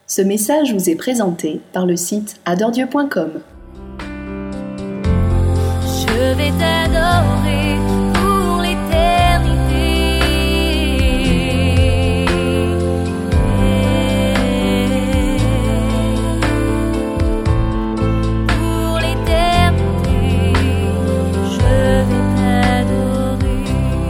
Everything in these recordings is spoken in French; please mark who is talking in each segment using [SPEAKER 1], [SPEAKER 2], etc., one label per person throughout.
[SPEAKER 1] Ce message vous est présenté par le site adoredieu.com.
[SPEAKER 2] Je vais t'adorer pour l'éternité. Pour l'éternité, je vais t'adorer.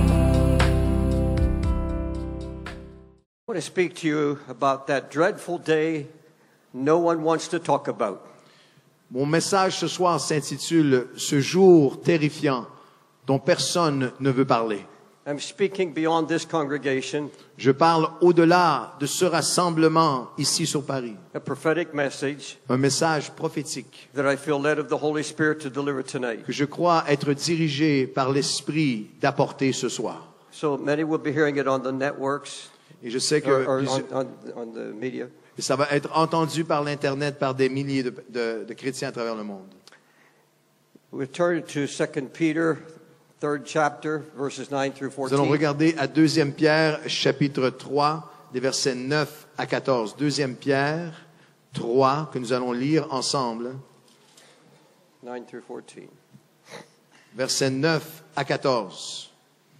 [SPEAKER 3] I want to speak to you about that dreadful day no one wants to talk about.
[SPEAKER 4] Mon message ce soir s'intitule « Ce jour terrifiant dont personne ne veut parler
[SPEAKER 3] I'm speaking beyond this congregation, ».
[SPEAKER 4] Je parle au-delà de ce rassemblement ici sur Paris.
[SPEAKER 3] a prophetic message
[SPEAKER 4] Un message prophétique
[SPEAKER 3] that I feel led of the Holy Spirit to deliver tonight.
[SPEAKER 4] que je crois être dirigé par l'Esprit d'apporter ce soir.
[SPEAKER 3] So many will be hearing it on the networks
[SPEAKER 4] Et je sais que
[SPEAKER 3] or on the media.
[SPEAKER 4] ça va être entendu par l'Internet par des milliers de chrétiens à travers le monde.
[SPEAKER 3] We turn to 2 Peter, 3rd chapter, verses 9 through
[SPEAKER 4] Nous allons
[SPEAKER 3] 14.
[SPEAKER 4] regarder à 2 Pierre, chapitre 3, des versets 9 à 14. 2 Pierre 3, que nous allons lire ensemble,
[SPEAKER 3] 9 through 14.
[SPEAKER 4] versets 9 à 14.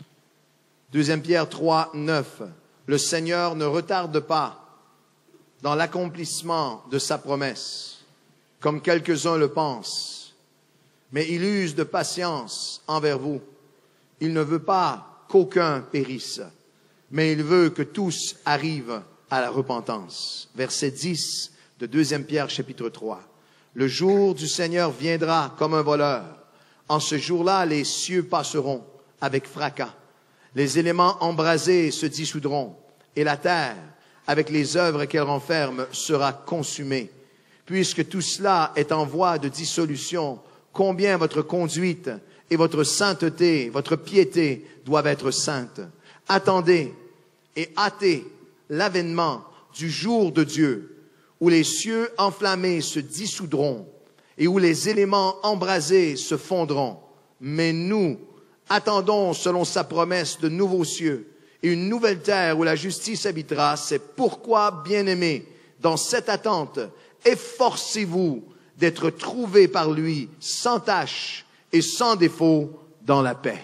[SPEAKER 4] 2 Pierre 3, 9. Le Seigneur ne retarde pas dans l'accomplissement de sa promesse, comme quelques-uns le pensent, mais il use de patience envers vous. Il ne veut pas qu'aucun périsse, mais il veut que tous arrivent à la repentance. Verset 10 de 2 Pierre chapitre 3. Le jour du Seigneur viendra comme un voleur. En ce jour-là, les cieux passeront avec fracas. Les éléments embrasés se dissoudront, et la terre, avec les œuvres qu'elle renferme, sera consumée. Puisque tout cela est en voie de dissolution, combien votre conduite et votre sainteté, votre piété doivent être saintes. Attendez et hâtez l'avènement du jour de Dieu, où les cieux enflammés se dissoudront et où les éléments embrasés se fondront. Mais nous attendons, selon sa promesse, de nouveaux cieux et une nouvelle terre où la justice habitera. C'est pourquoi, bien-aimés, dans cette attente, efforcez-vous d'être trouvés par lui sans tache et sans défaut dans la paix.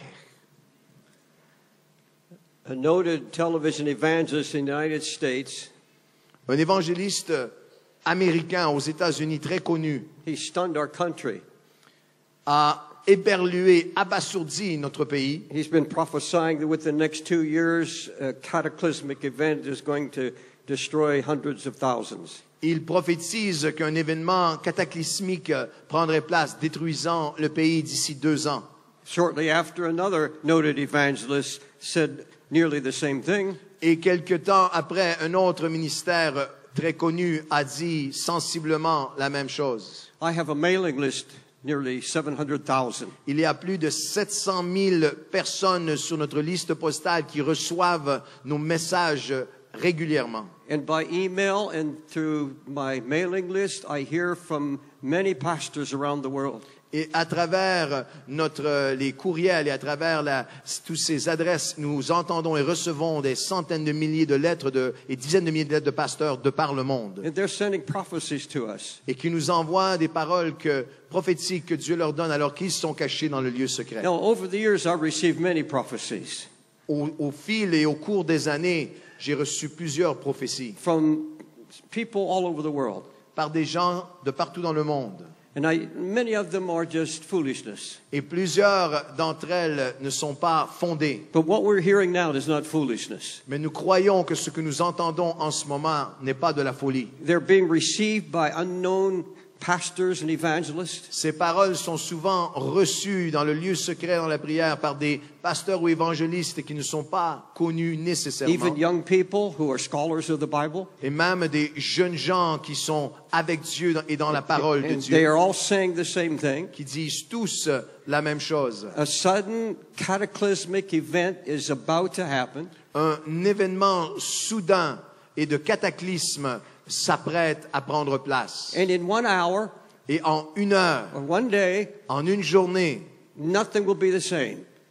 [SPEAKER 3] A noted television evangelist in the United States,
[SPEAKER 4] Un évangéliste américain aux États-Unis très connu
[SPEAKER 3] he stunned our country.
[SPEAKER 4] a éberlué, abasourdi notre pays.
[SPEAKER 3] He's been prophesying that within the next 2 years, a cataclysmic event is going to destroy hundreds of thousands.
[SPEAKER 4] Il prophétise qu'un événement cataclysmique prendrait place, détruisant le pays d'ici 2 ans.
[SPEAKER 3] Shortly after, another noted evangelist said nearly the same thing.
[SPEAKER 4] Et quelque temps après, un autre ministère très connu a dit sensiblement la même chose.
[SPEAKER 3] I have a mailing list, nearly 700,000.
[SPEAKER 4] Il y a plus de 700 000 personnes sur notre liste postale qui reçoivent nos messages régulièrement.
[SPEAKER 3] And by email and through my mailing list, I hear from many pastors around the world.
[SPEAKER 4] Et à travers les courriels et à travers toutes ces adresses, nous entendons et recevons des centaines de milliers de lettres et dizaines de milliers de lettres de pasteurs de par le monde.
[SPEAKER 3] And they're sending prophecies to us.
[SPEAKER 4] Et qui nous envoient des paroles prophétiques que Dieu leur donne alors qu'ils sont cachés dans le lieu secret.
[SPEAKER 3] Now, over the years, I've received many prophecies
[SPEAKER 4] Au fil et au cours des années, j'ai reçu plusieurs prophéties
[SPEAKER 3] from people all over the world.
[SPEAKER 4] par des gens de partout dans le monde.
[SPEAKER 3] And many of them are just foolishness.
[SPEAKER 4] Et plusieurs d'entre elles ne sont pas fondées.
[SPEAKER 3] But what we're hearing now is not foolishness.
[SPEAKER 4] Mais nous croyons que ce que nous entendons en ce moment n'est pas de la folie.
[SPEAKER 3] They're being received by unknown pastors and evangelists.
[SPEAKER 4] Ces paroles sont souvent reçues dans le lieu secret, dans la prière, par des pasteurs ou évangélistes qui ne sont pas connus nécessairement.
[SPEAKER 3] Even young people who are scholars of the Bible.
[SPEAKER 4] Et même des jeunes gens qui sont avec Dieu et dans la parole de
[SPEAKER 3] And they
[SPEAKER 4] Dieu,
[SPEAKER 3] are all saying the same thing.
[SPEAKER 4] qui disent tous la même chose.
[SPEAKER 3] A sudden cataclysmic event is about to happen.
[SPEAKER 4] Un événement soudain et de cataclysme s'apprête à prendre place.
[SPEAKER 3] And in 1 hour
[SPEAKER 4] Et en 1 heure,
[SPEAKER 3] or 1 day,
[SPEAKER 4] en une journée,
[SPEAKER 3] nothing will be the same.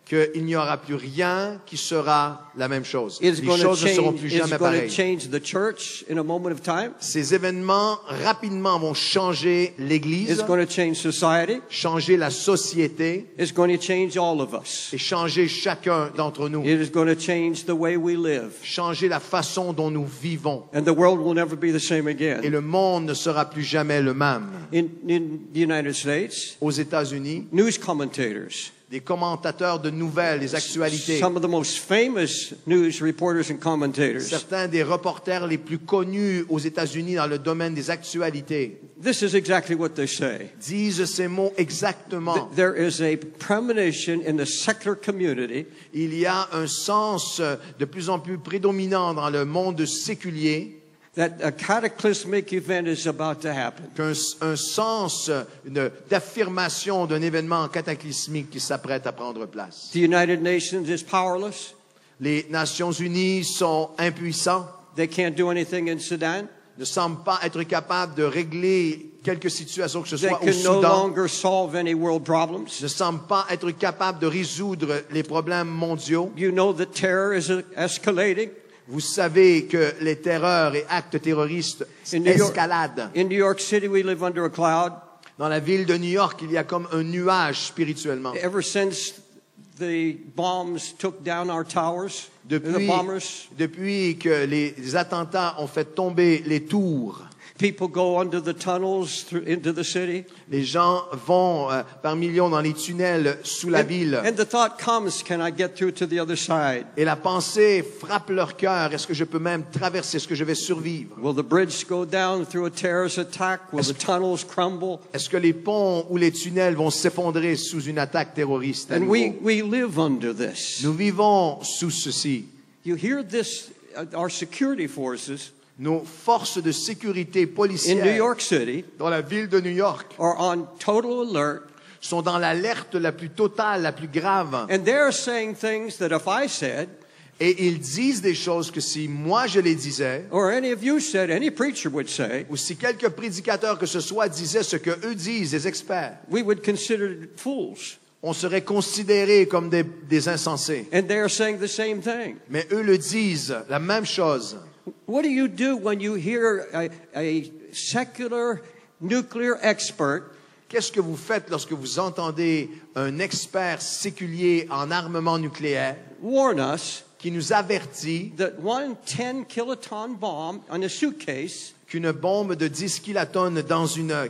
[SPEAKER 4] qu'il n'y aura plus rien qui sera la même chose.
[SPEAKER 3] It's
[SPEAKER 4] Les
[SPEAKER 3] going to
[SPEAKER 4] choses ne seront
[SPEAKER 3] change.
[SPEAKER 4] plus
[SPEAKER 3] It's
[SPEAKER 4] jamais
[SPEAKER 3] going to
[SPEAKER 4] pareilles.
[SPEAKER 3] change the church in a moment of time.
[SPEAKER 4] Ces événements rapidement vont changer l'Église,
[SPEAKER 3] It's going to change society.
[SPEAKER 4] changer la société
[SPEAKER 3] It's going to change all of us.
[SPEAKER 4] et changer chacun d'entre nous.
[SPEAKER 3] It is going to change the way we live.
[SPEAKER 4] Changer la façon dont nous vivons.
[SPEAKER 3] And the world will never be the same
[SPEAKER 4] Et
[SPEAKER 3] again.
[SPEAKER 4] le monde ne sera plus jamais le même.
[SPEAKER 3] In the United States,
[SPEAKER 4] Aux États-Unis,
[SPEAKER 3] news commentators,
[SPEAKER 4] des commentateurs de nouvelles, des actualités,
[SPEAKER 3] some of the most famous news reporters and commentators,
[SPEAKER 4] certains des reporters les plus connus aux États-Unis dans le domaine des actualités,
[SPEAKER 3] this is exactly what they say.
[SPEAKER 4] disent ces mots exactement.
[SPEAKER 3] There is a premonition in the secular community
[SPEAKER 4] Il y a un sens de plus en plus prédominant dans le monde séculier,
[SPEAKER 3] that a cataclysmic event is about to happen.
[SPEAKER 4] un sens d'affirmation d'un événement cataclysmique qui s'apprête à prendre place.
[SPEAKER 3] The United Nations is powerless.
[SPEAKER 4] Les Nations Unies sont impuissants,
[SPEAKER 3] They can't do anything in Sudan.
[SPEAKER 4] ne semblent pas être capables de régler quelque situation que ce
[SPEAKER 3] They
[SPEAKER 4] soit au
[SPEAKER 3] can no
[SPEAKER 4] Soudan,
[SPEAKER 3] longer solve any world problems.
[SPEAKER 4] ne semblent pas être capables de résoudre les problèmes mondiaux.
[SPEAKER 3] You know that terror is escalating.
[SPEAKER 4] Vous savez que les terreurs et actes terroristes
[SPEAKER 3] In New York-
[SPEAKER 4] escaladent.
[SPEAKER 3] In New York City, we live under a cloud.
[SPEAKER 4] Dans la ville de New York, il y a comme un nuage spirituellement.
[SPEAKER 3] Ever since the bombs took down our towers, the
[SPEAKER 4] Depuis,
[SPEAKER 3] bombers,
[SPEAKER 4] depuis que les attentats ont fait tomber les tours,
[SPEAKER 3] people go under the tunnels into the city.
[SPEAKER 4] les gens vont par millions dans les tunnels sous la ville.
[SPEAKER 3] And the thought comes, can I get through to the other side?
[SPEAKER 4] Et la pensée frappe leur cœur. Est-ce que je peux même traverser? Est-ce que je vais survivre?
[SPEAKER 3] Will the bridge go down through a terrorist attack? Will the tunnels crumble?
[SPEAKER 4] Est-ce que les ponts ou les tunnels vont s'effondrer sous une attaque terroriste? à
[SPEAKER 3] And
[SPEAKER 4] nouveau?
[SPEAKER 3] we live under this.
[SPEAKER 4] Nous vivons sous ceci.
[SPEAKER 3] You hear this, our security forces
[SPEAKER 4] Nos forces de sécurité
[SPEAKER 3] in New
[SPEAKER 4] policières
[SPEAKER 3] York City
[SPEAKER 4] dans la ville de New York
[SPEAKER 3] are on total alert,
[SPEAKER 4] sont dans l'alerte la plus totale, la plus grave.
[SPEAKER 3] and they're saying things that if I said,
[SPEAKER 4] Et ils disent des choses que si moi je les disais,
[SPEAKER 3] or any of you said, any preacher would say,
[SPEAKER 4] ou si quelques prédicateurs que ce soit disaient ce que eux disent, les experts,
[SPEAKER 3] we would consider fools.
[SPEAKER 4] on serait considérés comme des insensés.
[SPEAKER 3] And they're saying the same thing.
[SPEAKER 4] Mais eux le disent, la même chose.
[SPEAKER 3] What do you do when you hear a secular nuclear expert
[SPEAKER 4] Qu'est-ce que vous faites lorsque vous entendez un expert séculier en armement nucléaire
[SPEAKER 3] warn us
[SPEAKER 4] qui nous avertit
[SPEAKER 3] that one 10 kiloton bomb on a suitcase
[SPEAKER 4] qu'une bombe de 10 kilotonnes dans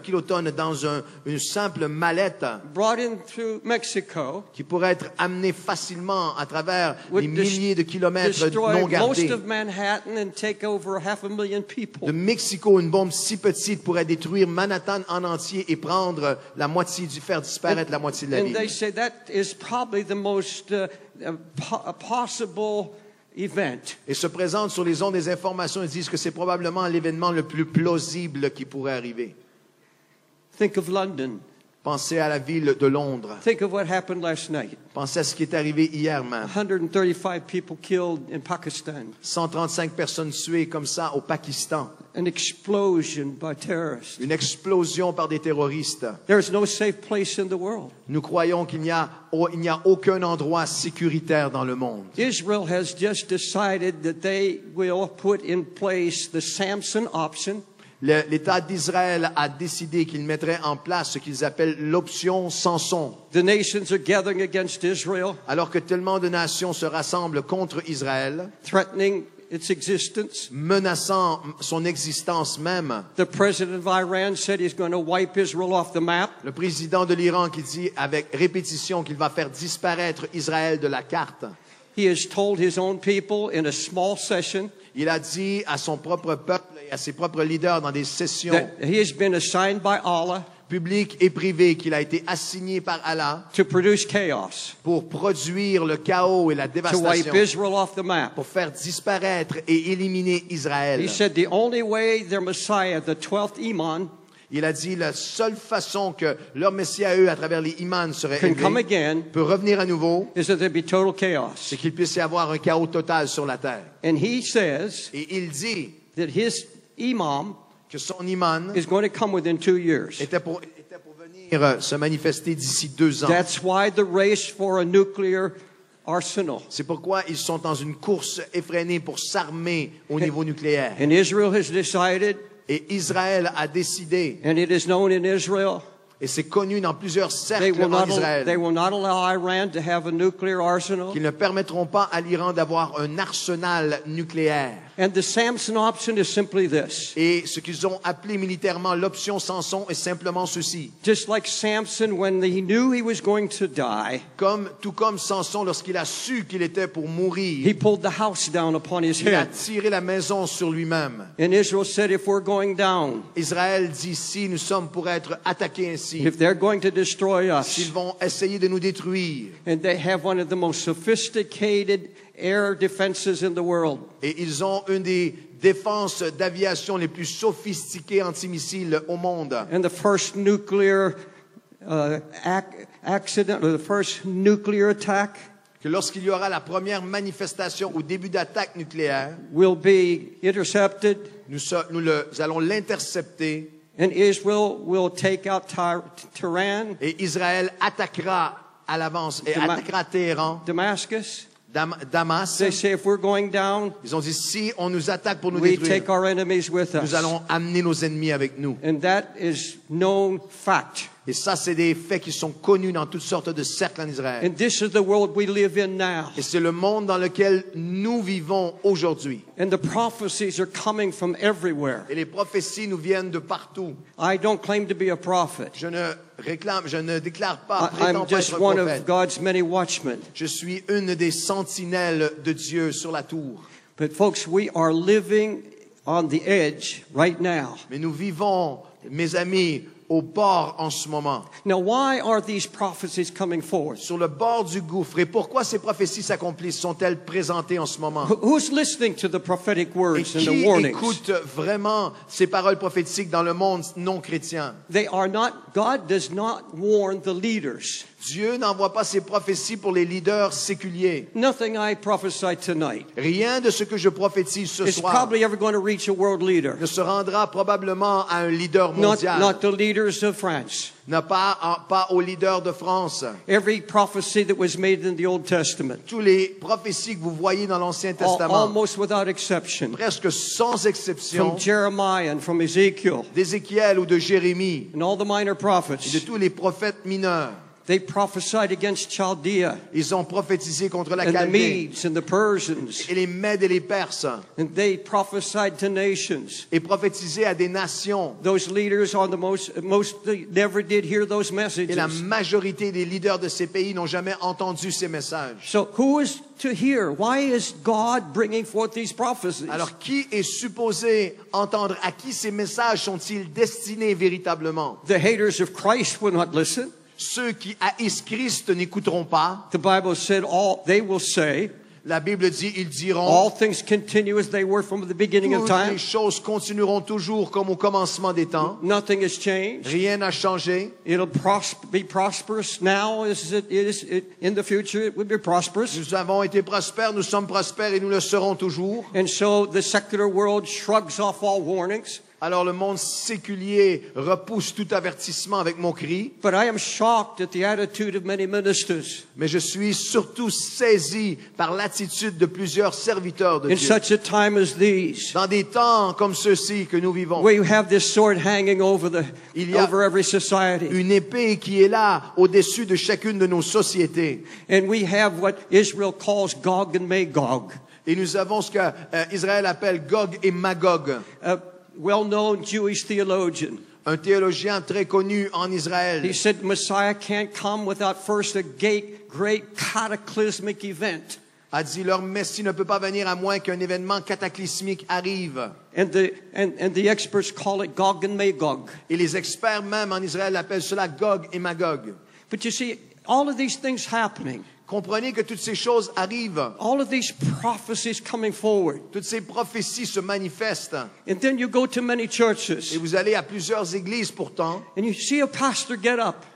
[SPEAKER 4] une simple mallette
[SPEAKER 3] brought in through Mexico
[SPEAKER 4] qui pourrait être amenée facilement à travers
[SPEAKER 3] would
[SPEAKER 4] les milliers de kilomètres
[SPEAKER 3] destroy
[SPEAKER 4] non
[SPEAKER 3] most
[SPEAKER 4] gardés.
[SPEAKER 3] of Manhattan and take over 500,000
[SPEAKER 4] De
[SPEAKER 3] people.
[SPEAKER 4] Mexico, une bombe si petite pourrait détruire Manhattan en entier et prendre faire disparaître la moitié de la
[SPEAKER 3] And they
[SPEAKER 4] ville.
[SPEAKER 3] say that is probably the most possible event.
[SPEAKER 4] Et se présentent sur les ondes des informations et disent que c'est probablement l'événement le plus plausible qui pourrait arriver.
[SPEAKER 3] Think of London.
[SPEAKER 4] Pensez à la ville de Londres.
[SPEAKER 3] Think of what happened last night.
[SPEAKER 4] Pensez à ce qui est arrivé hier même.
[SPEAKER 3] 135 people killed in Pakistan.
[SPEAKER 4] 135 personnes tuées comme ça au Pakistan.
[SPEAKER 3] An explosion by terrorists.
[SPEAKER 4] Une explosion par des terroristes.
[SPEAKER 3] There is no safe place in the world.
[SPEAKER 4] Nous croyons qu'il n'y a aucun endroit sécuritaire dans le monde.
[SPEAKER 3] Israel has just decided that they will put in place the Samson option.
[SPEAKER 4] L'État d'Israël a décidé qu'il mettrait en place ce qu'ils appellent l'option Samson.
[SPEAKER 3] The nations are gathering against Israel,
[SPEAKER 4] Alors que tellement de nations se rassemblent contre Israël,
[SPEAKER 3] threatening its existence.
[SPEAKER 4] menaçant son existence même.
[SPEAKER 3] The president of Iran said he's going to wipe Israel off the map.
[SPEAKER 4] Le président de l'Iran qui dit avec répétition qu'il va faire disparaître Israël de la carte.
[SPEAKER 3] He has told his own people in a small session
[SPEAKER 4] Il a dit à son propre peuple et à ses propres leaders dans des sessions
[SPEAKER 3] that he has been assigned by Allah
[SPEAKER 4] publiques et privées qu'il a été assigné par Allah
[SPEAKER 3] to produce chaos,
[SPEAKER 4] pour produire le chaos et la
[SPEAKER 3] to wipe
[SPEAKER 4] dévastation,
[SPEAKER 3] Israel off the map.
[SPEAKER 4] pour faire disparaître et éliminer Israël.
[SPEAKER 3] He said the only way their Messiah, the 12th Imam,
[SPEAKER 4] Il a dit la seule façon que leur Messie à eux, à travers les imams, serait
[SPEAKER 3] can come
[SPEAKER 4] élevé,
[SPEAKER 3] again
[SPEAKER 4] peut revenir à nouveau,
[SPEAKER 3] is that there be total chaos.
[SPEAKER 4] c'est qu'il puisse y avoir un chaos total sur la terre.
[SPEAKER 3] And he says
[SPEAKER 4] Et il dit
[SPEAKER 3] that his imam
[SPEAKER 4] que son imam
[SPEAKER 3] is going to come within 2 years.
[SPEAKER 4] était pour venir se manifester d'ici 2 ans.
[SPEAKER 3] That's why the race for a nuclear arsenal.
[SPEAKER 4] C'est pourquoi ils sont dans une course effrénée pour s'armer au niveau nucléaire.
[SPEAKER 3] And Israel has decided,
[SPEAKER 4] Et Israël a décidé,
[SPEAKER 3] and it is known in Israel,
[SPEAKER 4] et c'est connu dans plusieurs
[SPEAKER 3] they
[SPEAKER 4] cercles
[SPEAKER 3] will
[SPEAKER 4] en
[SPEAKER 3] not
[SPEAKER 4] Israël,
[SPEAKER 3] allow Iran to have a nuclear arsenal.
[SPEAKER 4] qu'ils ne permettront pas à l'Iran d'avoir un arsenal nucléaire.
[SPEAKER 3] And the Samson option is simply this.
[SPEAKER 4] Et ce qu'ils ont appelé militairement l'option Samson est simplement ceci.
[SPEAKER 3] Just like Samson, when he knew he was going to die,
[SPEAKER 4] Tout comme Samson, lorsqu'il a su qu'il était pour
[SPEAKER 3] he
[SPEAKER 4] mourir,
[SPEAKER 3] pulled the house down upon his
[SPEAKER 4] il a
[SPEAKER 3] head.
[SPEAKER 4] tiré la maison sur lui-même.
[SPEAKER 3] And Israel said, if we're going down,
[SPEAKER 4] Israël dit, si nous sommes pour être attaqués ainsi,
[SPEAKER 3] if they're going to destroy
[SPEAKER 4] s'ils
[SPEAKER 3] us,
[SPEAKER 4] vont essayer de nous détruire,
[SPEAKER 3] and they have one of the most sophisticated air defenses in the world,
[SPEAKER 4] et ils ont une des défenses d'aviation les plus sophistiquées antimissiles au monde,
[SPEAKER 3] and the first nuclear accident, or the first nuclear attack
[SPEAKER 4] que lorsqu'il y aura la première manifestation au début d'attaque nucléaire,
[SPEAKER 3] will be intercepted,
[SPEAKER 4] nous allons l'intercepter,
[SPEAKER 3] and Israel will take out Tehran,
[SPEAKER 4] et Israël attaquera à l'avance et
[SPEAKER 3] Dama-
[SPEAKER 4] attaquera Téhéran,
[SPEAKER 3] Damascus.
[SPEAKER 4] Damas.
[SPEAKER 3] They say, if we're going down,
[SPEAKER 4] Ils ont dit, si on nous attaque pour nous
[SPEAKER 3] we
[SPEAKER 4] détruire,
[SPEAKER 3] take our enemies with
[SPEAKER 4] nous
[SPEAKER 3] us.
[SPEAKER 4] allons amener nos ennemis avec nous.
[SPEAKER 3] And that is known fact.
[SPEAKER 4] Et ça, c'est des faits qui sont connus dans toutes sortes de cercles en Israël.
[SPEAKER 3] And this is the world we live in now.
[SPEAKER 4] Et c'est le monde dans lequel nous vivons aujourd'hui.
[SPEAKER 3] And the prophecies are coming from everywhere.
[SPEAKER 4] Et les prophéties nous viennent de partout.
[SPEAKER 3] I don't claim to be a prophet.
[SPEAKER 4] Je ne déclare pas, prétends
[SPEAKER 3] I'm
[SPEAKER 4] pas
[SPEAKER 3] just
[SPEAKER 4] être
[SPEAKER 3] one of
[SPEAKER 4] prophète.
[SPEAKER 3] God's many watchmen.
[SPEAKER 4] Je suis une des sentinelles de Dieu sur la tour.
[SPEAKER 3] But folks, we are living on the edge right now.
[SPEAKER 4] Mais nous vivons, mes amis, au bord en ce moment.
[SPEAKER 3] Now, why are these prophecies coming forward?
[SPEAKER 4] Sur le bord du gouffre. Et pourquoi ces prophéties s'accomplissent? Sont-elles présentées en ce moment?
[SPEAKER 3] Who's listening to the prophetic
[SPEAKER 4] Et
[SPEAKER 3] words and
[SPEAKER 4] qui
[SPEAKER 3] the warnings?
[SPEAKER 4] écoute vraiment ces paroles prophétiques dans le monde non chrétien?
[SPEAKER 3] They are not, God does not warn the leaders.
[SPEAKER 4] Dieu n'envoie pas ces prophéties pour les leaders séculiers.
[SPEAKER 3] Nothing I prophesy tonight
[SPEAKER 4] Rien de ce que je prophétise ce
[SPEAKER 3] is
[SPEAKER 4] soir
[SPEAKER 3] probably ever going to reach a world leader.
[SPEAKER 4] ne se rendra probablement à un leader
[SPEAKER 3] Not
[SPEAKER 4] mondial.
[SPEAKER 3] the leaders of France.
[SPEAKER 4] Pas aux leaders de France.
[SPEAKER 3] Every prophecy that was made in the Old Testament,
[SPEAKER 4] Tous les prophéties que vous voyez dans l'Ancien Testament,
[SPEAKER 3] almost without exception,
[SPEAKER 4] presque sans exception,
[SPEAKER 3] from Jeremiah and from Ezekiel
[SPEAKER 4] d'Ézéchiel ou de Jérémie
[SPEAKER 3] and all the minor
[SPEAKER 4] et de
[SPEAKER 3] prophets,
[SPEAKER 4] tous les prophètes mineurs,
[SPEAKER 3] they prophesied against Chaldea
[SPEAKER 4] ils ont prophétisé contre la
[SPEAKER 3] and the
[SPEAKER 4] Chaldée
[SPEAKER 3] Medes and the Persians,
[SPEAKER 4] et les Mèdes et les Perses
[SPEAKER 3] and they prophesied to nations.
[SPEAKER 4] et prophétisé à des nations.
[SPEAKER 3] Those leaders are the most they never did hear those
[SPEAKER 4] Et la
[SPEAKER 3] messages.
[SPEAKER 4] majorité des leaders de ces pays n'ont jamais entendu ces messages.
[SPEAKER 3] So who is to hear? Why is God bringing forth these prophecies?
[SPEAKER 4] Alors, qui est supposé entendre? À qui ces messages sont-ils destinés véritablement?
[SPEAKER 3] The haters of Christ will not listen.
[SPEAKER 4] Ceux qui haïssent Christ n'écouteront pas.
[SPEAKER 3] The Bible said they will say,
[SPEAKER 4] La Bible dit, ils diront,
[SPEAKER 3] all things continue as they were from the beginning of
[SPEAKER 4] toutes
[SPEAKER 3] time.
[SPEAKER 4] les choses continueront toujours comme au commencement des temps.
[SPEAKER 3] Nothing has changed.
[SPEAKER 4] Rien n'a changé.
[SPEAKER 3] It'll be prosperous now as it is. In the future, it will be prosperous.
[SPEAKER 4] Nous avons été prospères, nous sommes prospères et nous le serons toujours.
[SPEAKER 3] And so the secular world shrugs off all warnings.
[SPEAKER 4] Alors le monde séculier repousse tout avertissement avec mon cri.
[SPEAKER 3] But I am shocked at the attitude of many ministers
[SPEAKER 4] Mais je suis surtout saisi par l'attitude de plusieurs serviteurs de
[SPEAKER 3] in
[SPEAKER 4] Dieu.
[SPEAKER 3] such a time as these.
[SPEAKER 4] Dans des temps comme ceux-ci que nous vivons,
[SPEAKER 3] We have this sword hanging over
[SPEAKER 4] Il y a
[SPEAKER 3] over every society.
[SPEAKER 4] une épée qui est là au-dessus de chacune de nos sociétés.
[SPEAKER 3] And we have what Israel calls Gog and Magog.
[SPEAKER 4] Et nous avons ce que Israël appelle Gog et Magog,
[SPEAKER 3] A well-known Jewish theologian.
[SPEAKER 4] un théologien très connu en
[SPEAKER 3] He
[SPEAKER 4] Israël.
[SPEAKER 3] said Messiah can't come without first a great cataclysmic event.
[SPEAKER 4] A dit, leur Messie ne peut pas venir à moins qu'un événement cataclysmique arrive.
[SPEAKER 3] And the experts call it Gog and Magog.
[SPEAKER 4] Et les experts même en Israël appellent cela Gog et Magog.
[SPEAKER 3] But you see, all of these things happening,
[SPEAKER 4] Comprenez que toutes ces choses arrivent.
[SPEAKER 3] all of these prophecies coming forward.
[SPEAKER 4] Toutes ces prophéties se manifestent.
[SPEAKER 3] And then you go to many
[SPEAKER 4] Et
[SPEAKER 3] churches
[SPEAKER 4] vous allez à plusieurs églises pourtant.
[SPEAKER 3] and you see a pastor get up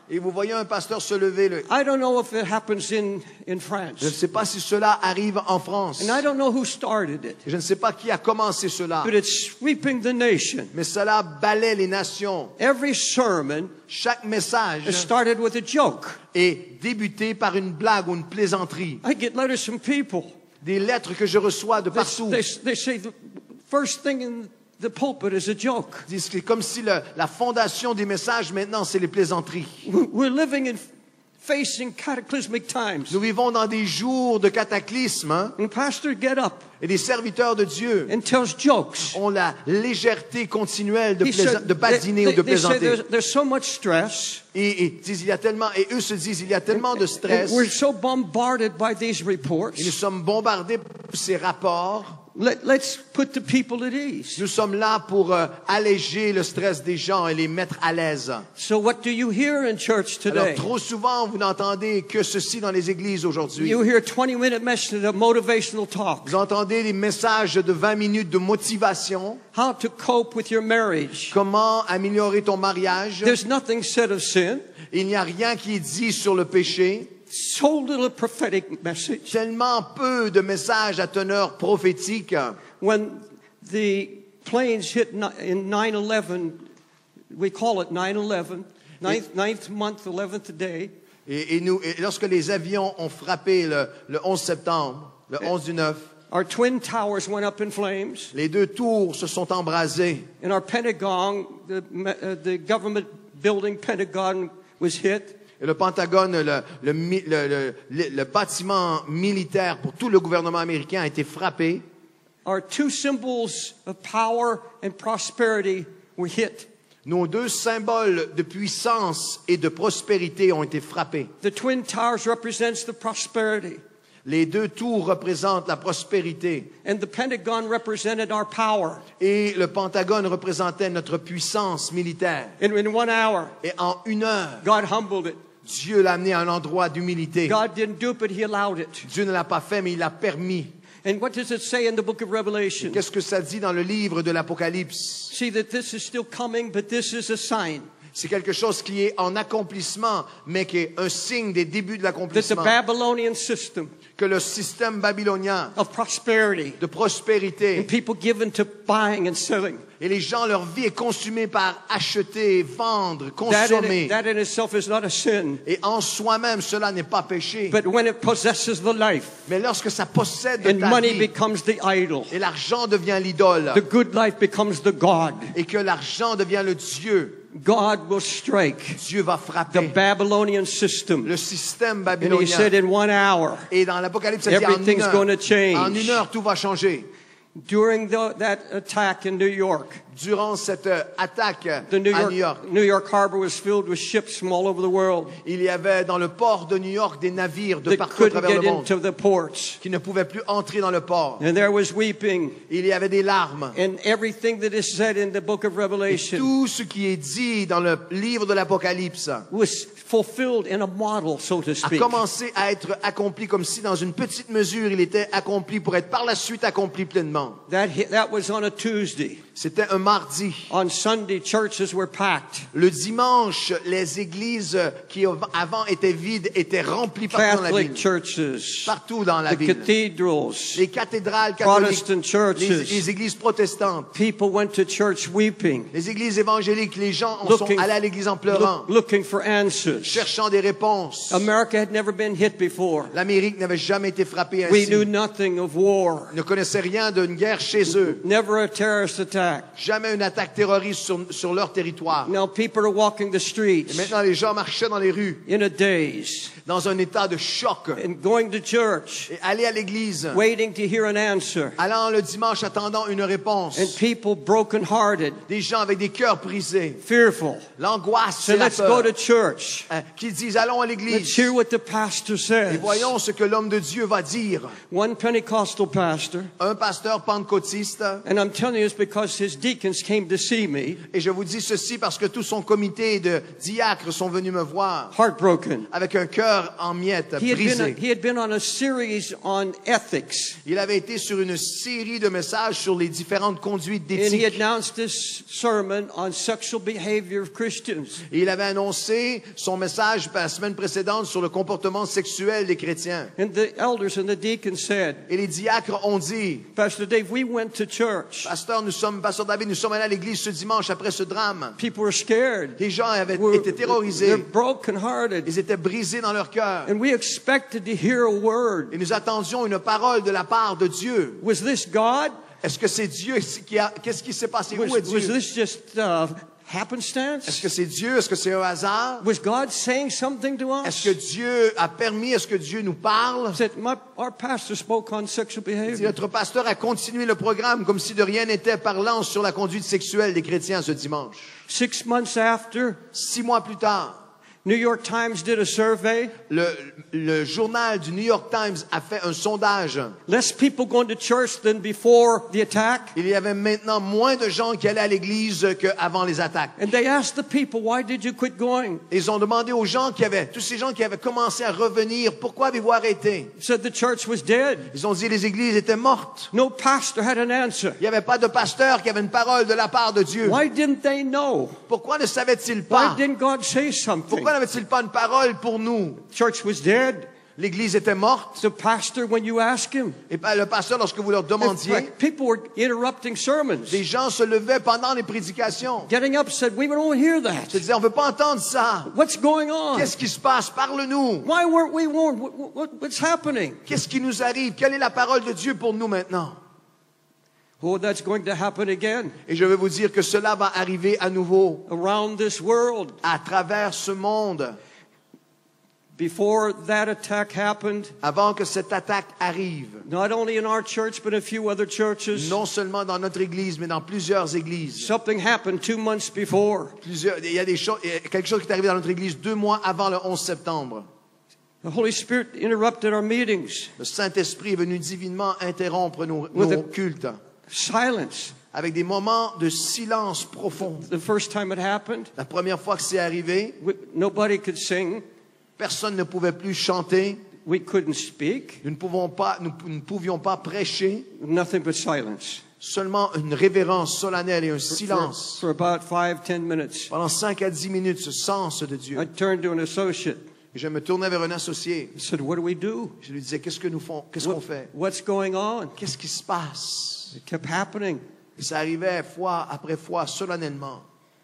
[SPEAKER 4] et vous voyez un pasteur se lever.
[SPEAKER 3] I don't know if it happens in
[SPEAKER 4] Je ne
[SPEAKER 3] France.
[SPEAKER 4] sais pas si cela arrive en France.
[SPEAKER 3] And I don't know who started it.
[SPEAKER 4] Je ne sais pas qui a commencé cela.
[SPEAKER 3] But it's sweeping the nation.
[SPEAKER 4] Mais cela balaie les nations.
[SPEAKER 3] Every sermon
[SPEAKER 4] Chaque
[SPEAKER 3] is
[SPEAKER 4] message
[SPEAKER 3] started with a joke.
[SPEAKER 4] est débuté par une blague ou une plaisanterie.
[SPEAKER 3] I get letters from people.
[SPEAKER 4] Des lettres que je reçois de partout.
[SPEAKER 3] They say the first thing in the pulpit is a joke.
[SPEAKER 4] Disent que c'est comme si la fondation des messages maintenant c'est les plaisanteries.
[SPEAKER 3] We're living in facing cataclysmic times.
[SPEAKER 4] Nous vivons dans des jours de cataclysme, hein,
[SPEAKER 3] And pastor get up
[SPEAKER 4] et des serviteurs de Dieu
[SPEAKER 3] and tells jokes.
[SPEAKER 4] ont la légèreté continuelle de,
[SPEAKER 3] He said,
[SPEAKER 4] de badiner ou de
[SPEAKER 3] they say
[SPEAKER 4] plaisanter.
[SPEAKER 3] there's so much stress.
[SPEAKER 4] Et disent, il y a tellement, et eux se disent, il y a tellement de stress.
[SPEAKER 3] And we're so bombarded by these reports.
[SPEAKER 4] Et nous sommes bombardés par ces rapports.
[SPEAKER 3] Let's put the people at ease.
[SPEAKER 4] Nous sommes là pour alléger le stress des gens et les mettre à l'aise.
[SPEAKER 3] So what do you hear in church
[SPEAKER 4] Alors,
[SPEAKER 3] today?
[SPEAKER 4] trop souvent, vous n'entendez que ceci dans les églises aujourd'hui.
[SPEAKER 3] You hear 20-minute messages of motivational talk.
[SPEAKER 4] Vous entendez des messages de 20 minutes de motivation.
[SPEAKER 3] How to cope with your marriage.
[SPEAKER 4] Comment améliorer ton mariage.
[SPEAKER 3] There's nothing said of sin.
[SPEAKER 4] Il n'y a rien qui est dit sur le péché.
[SPEAKER 3] So little prophetic message.
[SPEAKER 4] Tellement peu de messages à teneur prophétique.
[SPEAKER 3] When the planes hit in 9/11, we call it 9/11, ninth month, 11th day.
[SPEAKER 4] Et lorsque les avions ont frappé le 11 septembre, le 11 du 9,
[SPEAKER 3] Our twin towers went up in flames.
[SPEAKER 4] les deux tours se sont embrasées.
[SPEAKER 3] In our Pentagon, the government building Pentagon was hit.
[SPEAKER 4] Et le Pentagone, le bâtiment militaire pour tout le gouvernement américain a été frappé.
[SPEAKER 3] Our two symbols of power and prosperity were hit.
[SPEAKER 4] Nos deux symboles de puissance et de prospérité ont été frappés.
[SPEAKER 3] The twin towers represents the prosperity,
[SPEAKER 4] Les deux tours représentent la prospérité.
[SPEAKER 3] and the Pentagon represented our power.
[SPEAKER 4] Et le Pentagone représentait notre puissance militaire.
[SPEAKER 3] In 1 hour,
[SPEAKER 4] Et en 1 heure,
[SPEAKER 3] God humbled it.
[SPEAKER 4] Dieu l'a amené à un endroit d'humilité.
[SPEAKER 3] God didn't do it, but He allowed it.
[SPEAKER 4] Dieu ne l'a pas fait, mais il l'a permis.
[SPEAKER 3] And what does it say in the book of Revelation?
[SPEAKER 4] Qu'est-ce que ça dit dans le livre de l'Apocalypse?
[SPEAKER 3] See that this is still coming, but this is a sign
[SPEAKER 4] C'est quelque chose qui est en accomplissement, mais qui est un signe des débuts de
[SPEAKER 3] that the
[SPEAKER 4] l'accomplissement.
[SPEAKER 3] Babylonian system
[SPEAKER 4] Que le système babylonien
[SPEAKER 3] of prosperity
[SPEAKER 4] de prospérité
[SPEAKER 3] and people given to buying and selling,
[SPEAKER 4] et les gens, leur vie est consumée par acheter, vendre, consommer.
[SPEAKER 3] that in itself is not a sin.
[SPEAKER 4] Et en soi-même, cela n'est pas péché.
[SPEAKER 3] But when it possesses the life
[SPEAKER 4] Mais lorsque ça possède
[SPEAKER 3] and
[SPEAKER 4] ta
[SPEAKER 3] money
[SPEAKER 4] vie
[SPEAKER 3] becomes the idol,
[SPEAKER 4] et l'argent devient l'idole
[SPEAKER 3] the good life becomes the God,
[SPEAKER 4] et que l'argent devient le Dieu,
[SPEAKER 3] God will strike
[SPEAKER 4] Dieu va
[SPEAKER 3] the
[SPEAKER 4] frapper
[SPEAKER 3] Babylonian system.
[SPEAKER 4] le système
[SPEAKER 3] And He
[SPEAKER 4] babylonien.
[SPEAKER 3] said in 1 hour,
[SPEAKER 4] Et dans l'Apocalypse, ça dit
[SPEAKER 3] everything's gonna change.
[SPEAKER 4] en 1 heure, tout va changer.
[SPEAKER 3] during that attack in New York,
[SPEAKER 4] Durant cette attaque
[SPEAKER 3] the New
[SPEAKER 4] à New York,
[SPEAKER 3] New York harbor was filled with ships from all over the world
[SPEAKER 4] il y avait dans le port de New York des navires de
[SPEAKER 3] that
[SPEAKER 4] partout à
[SPEAKER 3] couldn't
[SPEAKER 4] travers le
[SPEAKER 3] get
[SPEAKER 4] monde
[SPEAKER 3] into the ports.
[SPEAKER 4] qui ne pouvaient plus entrer dans le port.
[SPEAKER 3] And there was weeping,
[SPEAKER 4] Il y avait des larmes.
[SPEAKER 3] and everything that is said in the book of
[SPEAKER 4] Et
[SPEAKER 3] Revelation
[SPEAKER 4] tout ce qui est dit dans le livre de l'Apocalypse
[SPEAKER 3] was fulfilled in a model, so to
[SPEAKER 4] a
[SPEAKER 3] speak.
[SPEAKER 4] commencé à être accompli comme si dans une petite mesure il était accompli pour être par la suite accompli pleinement.
[SPEAKER 3] That was on a Tuesday.
[SPEAKER 4] C'était un mardi.
[SPEAKER 3] On Sunday, churches were packed.
[SPEAKER 4] Le dimanche, les églises qui avant étaient vides étaient remplies partout dans la
[SPEAKER 3] Catholic
[SPEAKER 4] ville.
[SPEAKER 3] churches,
[SPEAKER 4] Partout dans la
[SPEAKER 3] the
[SPEAKER 4] ville.
[SPEAKER 3] cathedrals,
[SPEAKER 4] Les cathédrales catholiques,
[SPEAKER 3] Protestant churches.
[SPEAKER 4] les églises protestantes,
[SPEAKER 3] People went to church weeping,
[SPEAKER 4] les églises évangéliques, les gens en sont allés à l'église en pleurant,
[SPEAKER 3] looking for answers.
[SPEAKER 4] cherchant des réponses.
[SPEAKER 3] America had never been hit before.
[SPEAKER 4] L'Amérique n'avait jamais été frappée
[SPEAKER 3] We knew
[SPEAKER 4] ainsi.
[SPEAKER 3] nothing of war.
[SPEAKER 4] Ils ne connaissaient rien d'une guerre chez eux.
[SPEAKER 3] Never a terrorist attack.
[SPEAKER 4] Jamais une attaque terroriste sur leur territoire.
[SPEAKER 3] Now people are walking the
[SPEAKER 4] Et
[SPEAKER 3] streets
[SPEAKER 4] maintenant, les gens marchaient dans les rues,
[SPEAKER 3] in a daze
[SPEAKER 4] dans un état de choc.
[SPEAKER 3] and going to church,
[SPEAKER 4] Et allaient à l'église,
[SPEAKER 3] waiting to hear an answer.
[SPEAKER 4] allant le dimanche attendant une réponse.
[SPEAKER 3] And people broken-hearted,
[SPEAKER 4] Des gens avec des cœurs brisés.
[SPEAKER 3] fearful.
[SPEAKER 4] L'angoisse
[SPEAKER 3] So
[SPEAKER 4] et la
[SPEAKER 3] let's go
[SPEAKER 4] peur.
[SPEAKER 3] to church.
[SPEAKER 4] Qui disent, allons à
[SPEAKER 3] Let's
[SPEAKER 4] l'église.
[SPEAKER 3] hear what the pastor
[SPEAKER 4] Et
[SPEAKER 3] says.
[SPEAKER 4] voyons ce que l'homme de Dieu va dire.
[SPEAKER 3] One Pentecostal pastor,
[SPEAKER 4] Un pasteur pentecôtiste,
[SPEAKER 3] and I'm telling you this because his deacons came to see me,
[SPEAKER 4] Et je vous dis ceci parce que tout son comité de diacres sont venus me voir
[SPEAKER 3] heartbroken.
[SPEAKER 4] avec un cœur en miettes, brisé.
[SPEAKER 3] He had been on a series on ethics,
[SPEAKER 4] Il avait été sur une série de messages sur les différentes conduites
[SPEAKER 3] and he
[SPEAKER 4] d'éthique.
[SPEAKER 3] announced this sermon on sexual behavior of Christians.
[SPEAKER 4] Et il avait annoncé son message la semaine précédente sur le comportement sexuel des chrétiens.
[SPEAKER 3] And the elders and the deacons said,
[SPEAKER 4] Et les diacres ont dit,
[SPEAKER 3] Pastor Dave, we went to church.
[SPEAKER 4] Pasteur David, nous sommes allés à l'église ce dimanche après ce drame.
[SPEAKER 3] People were scared.
[SPEAKER 4] Les gens avaient
[SPEAKER 3] They're
[SPEAKER 4] été terrorisés.
[SPEAKER 3] brokenhearted.
[SPEAKER 4] Ils étaient brisés dans leur cœur.
[SPEAKER 3] And we expected to hear a word.
[SPEAKER 4] Et nous attendions une parole de la part de Dieu.
[SPEAKER 3] Was this God?
[SPEAKER 4] Est-ce que c'est Dieu qu'est-ce qui s'est passé? Où est
[SPEAKER 3] Was
[SPEAKER 4] Dieu?
[SPEAKER 3] this just
[SPEAKER 4] Est-ce
[SPEAKER 3] happenstance?
[SPEAKER 4] que c'est Dieu? Est-ce que c'est un hasard?
[SPEAKER 3] Was God saying something to
[SPEAKER 4] Est-ce
[SPEAKER 3] us?
[SPEAKER 4] que Dieu a permis? Est-ce que Dieu nous parle?
[SPEAKER 3] Said, our pastor spoke on sexual
[SPEAKER 4] Si
[SPEAKER 3] behavior.
[SPEAKER 4] notre pasteur a continué le programme comme si de rien n'était, parlant sur la conduite sexuelle des chrétiens ce dimanche.
[SPEAKER 3] 6 months after,
[SPEAKER 4] 6 mois plus tard,
[SPEAKER 3] New York Times did a survey.
[SPEAKER 4] le journal du New York Times a fait un sondage.
[SPEAKER 3] Less people going to church than before the attack.
[SPEAKER 4] Il y avait maintenant moins de gens qui allaient à l'église qu'avant les attaques.
[SPEAKER 3] And they asked the people, why did you quit going?
[SPEAKER 4] Ils ont demandé aux gens tous ces gens qui avaient commencé à revenir, pourquoi avez-vous arrêté?
[SPEAKER 3] Said the church was dead.
[SPEAKER 4] Ils ont dit les églises étaient mortes.
[SPEAKER 3] No pastor had an answer.
[SPEAKER 4] Il n'y avait pas de pasteur qui avait une parole de la part de Dieu.
[SPEAKER 3] Why didn't they know?
[SPEAKER 4] Pourquoi ne savait-il pas?
[SPEAKER 3] Why didn't God say something?
[SPEAKER 4] Pourquoi n'avait-il pas une parole pour nous?
[SPEAKER 3] Church was dead.
[SPEAKER 4] L'église était morte.
[SPEAKER 3] The pastor, when you ask him,
[SPEAKER 4] Et le pasteur, lorsque vous leur demandiez,
[SPEAKER 3] people were interrupting sermons.
[SPEAKER 4] des gens se levaient pendant les prédications.
[SPEAKER 3] Getting up said, we don't hear that.
[SPEAKER 4] Se disaient, on ne veut pas entendre ça.
[SPEAKER 3] What's going on?
[SPEAKER 4] Qu'est-ce qui se passe? Parle-nous.
[SPEAKER 3] Why weren't we warned? What's happening?
[SPEAKER 4] Qu'est-ce qui nous arrive? Quelle est la parole de Dieu pour nous maintenant?
[SPEAKER 3] Oh, that's going to happen again.
[SPEAKER 4] Et je vais vous dire que cela va arriver à nouveau
[SPEAKER 3] Around this world.
[SPEAKER 4] à travers ce monde.
[SPEAKER 3] Before that attack happened,
[SPEAKER 4] Avant que cette attaque arrive,
[SPEAKER 3] not only in our church, but a few other churches,
[SPEAKER 4] non seulement dans notre église, mais dans plusieurs églises.
[SPEAKER 3] something happened 2 months before.
[SPEAKER 4] Il y a quelque chose qui est arrivé dans notre église 2 mois avant le 11 septembre.
[SPEAKER 3] The Holy Spirit interrupted our meetings.
[SPEAKER 4] Le Saint-Esprit est venu divinement interrompre nos cultes
[SPEAKER 3] Silence.
[SPEAKER 4] avec des moments de silence profond.
[SPEAKER 3] The first time it happened,
[SPEAKER 4] La première fois que c'est arrivé,
[SPEAKER 3] nobody could sing.
[SPEAKER 4] personne ne pouvait plus chanter.
[SPEAKER 3] We couldn't speak.
[SPEAKER 4] Nous ne pouvions pas prêcher.
[SPEAKER 3] Nothing but silence.
[SPEAKER 4] Seulement une révérence solennelle et un silence.
[SPEAKER 3] For about 5-10 minutes.
[SPEAKER 4] Pendant 5 à 10 minutes, ce sens de Dieu.
[SPEAKER 3] I turned to an associate.
[SPEAKER 4] Et je me tournais vers un associé.
[SPEAKER 3] I said, what do we do?
[SPEAKER 4] Je lui disais, qu'est-ce qu'on fait?
[SPEAKER 3] What's going on?
[SPEAKER 4] Qu'est-ce qui se passe?
[SPEAKER 3] It kept happening.
[SPEAKER 4] Et ça arrivait fois après fois, solennellement.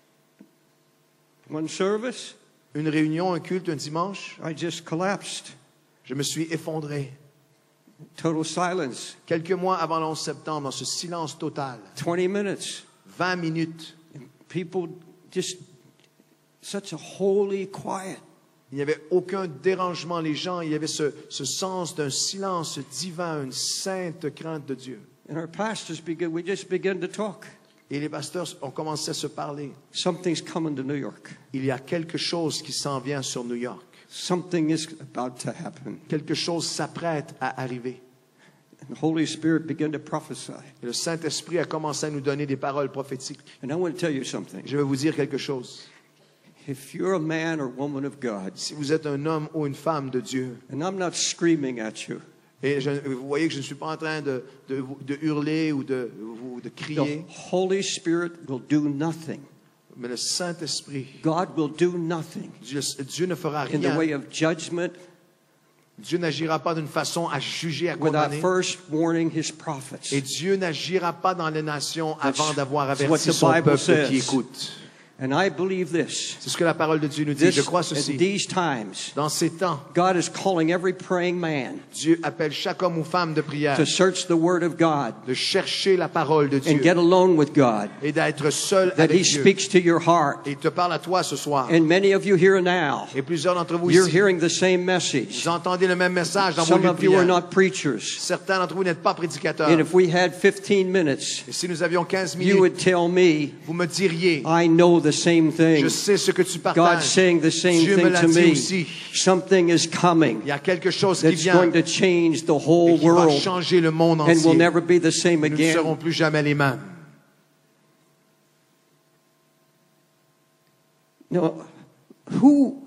[SPEAKER 3] One service,
[SPEAKER 4] Une réunion, un culte, un dimanche,
[SPEAKER 3] I just collapsed.
[SPEAKER 4] je me suis effondré.
[SPEAKER 3] Total silence.
[SPEAKER 4] Quelques mois avant le 11 septembre, dans ce silence total,
[SPEAKER 3] 20 minutes.
[SPEAKER 4] 20 minutes,
[SPEAKER 3] People just, such a holy quiet.
[SPEAKER 4] il n'y avait aucun dérangement. Les gens, il y avait ce sens d'un silence divin, une sainte crainte de Dieu.
[SPEAKER 3] And our pastors we just began to talk.
[SPEAKER 4] Et les pasteurs ont commencé à se parler.
[SPEAKER 3] Something's coming to New York.
[SPEAKER 4] Il y a quelque chose qui s'en vient sur New York.
[SPEAKER 3] Something is about to happen.
[SPEAKER 4] Quelque chose s'apprête à arriver.
[SPEAKER 3] And the Holy Spirit began to prophesy.
[SPEAKER 4] Et le Saint-Esprit a commencé à nous donner des paroles prophétiques.
[SPEAKER 3] And I want to tell you something.
[SPEAKER 4] Je vais vous dire quelque chose.
[SPEAKER 3] If you're a man or woman of God,
[SPEAKER 4] Si vous êtes un homme ou une femme de Dieu,
[SPEAKER 3] and I'm not screaming at you,
[SPEAKER 4] et vous voyez que je ne suis pas en train de hurler ou de
[SPEAKER 3] the
[SPEAKER 4] crier,
[SPEAKER 3] Holy Spirit will do nothing.
[SPEAKER 4] mais le Saint-Esprit,
[SPEAKER 3] God will do nothing
[SPEAKER 4] Dieu ne fera
[SPEAKER 3] in the way
[SPEAKER 4] rien.
[SPEAKER 3] of judgment
[SPEAKER 4] Dieu n'agira pas d'une façon à juger, à
[SPEAKER 3] without
[SPEAKER 4] condamner.
[SPEAKER 3] first warning his prophets.
[SPEAKER 4] Et Dieu n'agira pas dans les nations avant d'avoir
[SPEAKER 3] what
[SPEAKER 4] averti
[SPEAKER 3] the
[SPEAKER 4] son
[SPEAKER 3] Bible
[SPEAKER 4] peuple
[SPEAKER 3] says.
[SPEAKER 4] qui écoute.
[SPEAKER 3] And I believe this.
[SPEAKER 4] C'est ce que la parole de Dieu nous dit. Je crois
[SPEAKER 3] In
[SPEAKER 4] ceci.
[SPEAKER 3] these times,
[SPEAKER 4] Dans ces temps,
[SPEAKER 3] God is calling every praying man
[SPEAKER 4] Dieu appelle chaque homme ou femme de prière
[SPEAKER 3] to search the Word of God
[SPEAKER 4] de chercher la parole de
[SPEAKER 3] and
[SPEAKER 4] Dieu
[SPEAKER 3] get alone with God,
[SPEAKER 4] et d'être seul
[SPEAKER 3] that
[SPEAKER 4] avec
[SPEAKER 3] He
[SPEAKER 4] Dieu.
[SPEAKER 3] speaks to your heart.
[SPEAKER 4] Et il te parle à toi ce soir.
[SPEAKER 3] And many of you here now,
[SPEAKER 4] Et plusieurs d'entre vous
[SPEAKER 3] you're
[SPEAKER 4] ici,
[SPEAKER 3] hearing the same message.
[SPEAKER 4] vous entendez le même message dans vos
[SPEAKER 3] Some
[SPEAKER 4] lieux de
[SPEAKER 3] of you are
[SPEAKER 4] prière.
[SPEAKER 3] not preachers.
[SPEAKER 4] Certains d'entre vous n'êtes pas prédicateurs.
[SPEAKER 3] And if we had 15 minutes,
[SPEAKER 4] Et si nous avions 15
[SPEAKER 3] you
[SPEAKER 4] minutes,
[SPEAKER 3] would tell me,
[SPEAKER 4] vous me diriez,
[SPEAKER 3] I know the same thing.
[SPEAKER 4] je sais ce que tu
[SPEAKER 3] God's
[SPEAKER 4] partages.
[SPEAKER 3] saying the same
[SPEAKER 4] Dieu me
[SPEAKER 3] thing
[SPEAKER 4] l'a
[SPEAKER 3] to
[SPEAKER 4] dit
[SPEAKER 3] me.
[SPEAKER 4] aussi.
[SPEAKER 3] Something is coming
[SPEAKER 4] Il y a quelque chose qui
[SPEAKER 3] that's
[SPEAKER 4] vient
[SPEAKER 3] going to change the
[SPEAKER 4] et
[SPEAKER 3] whole
[SPEAKER 4] qui va
[SPEAKER 3] world
[SPEAKER 4] changer le monde
[SPEAKER 3] and will
[SPEAKER 4] entier.
[SPEAKER 3] never be the same
[SPEAKER 4] Nous ne serons
[SPEAKER 3] again.
[SPEAKER 4] plus jamais les mêmes.
[SPEAKER 3] Now, who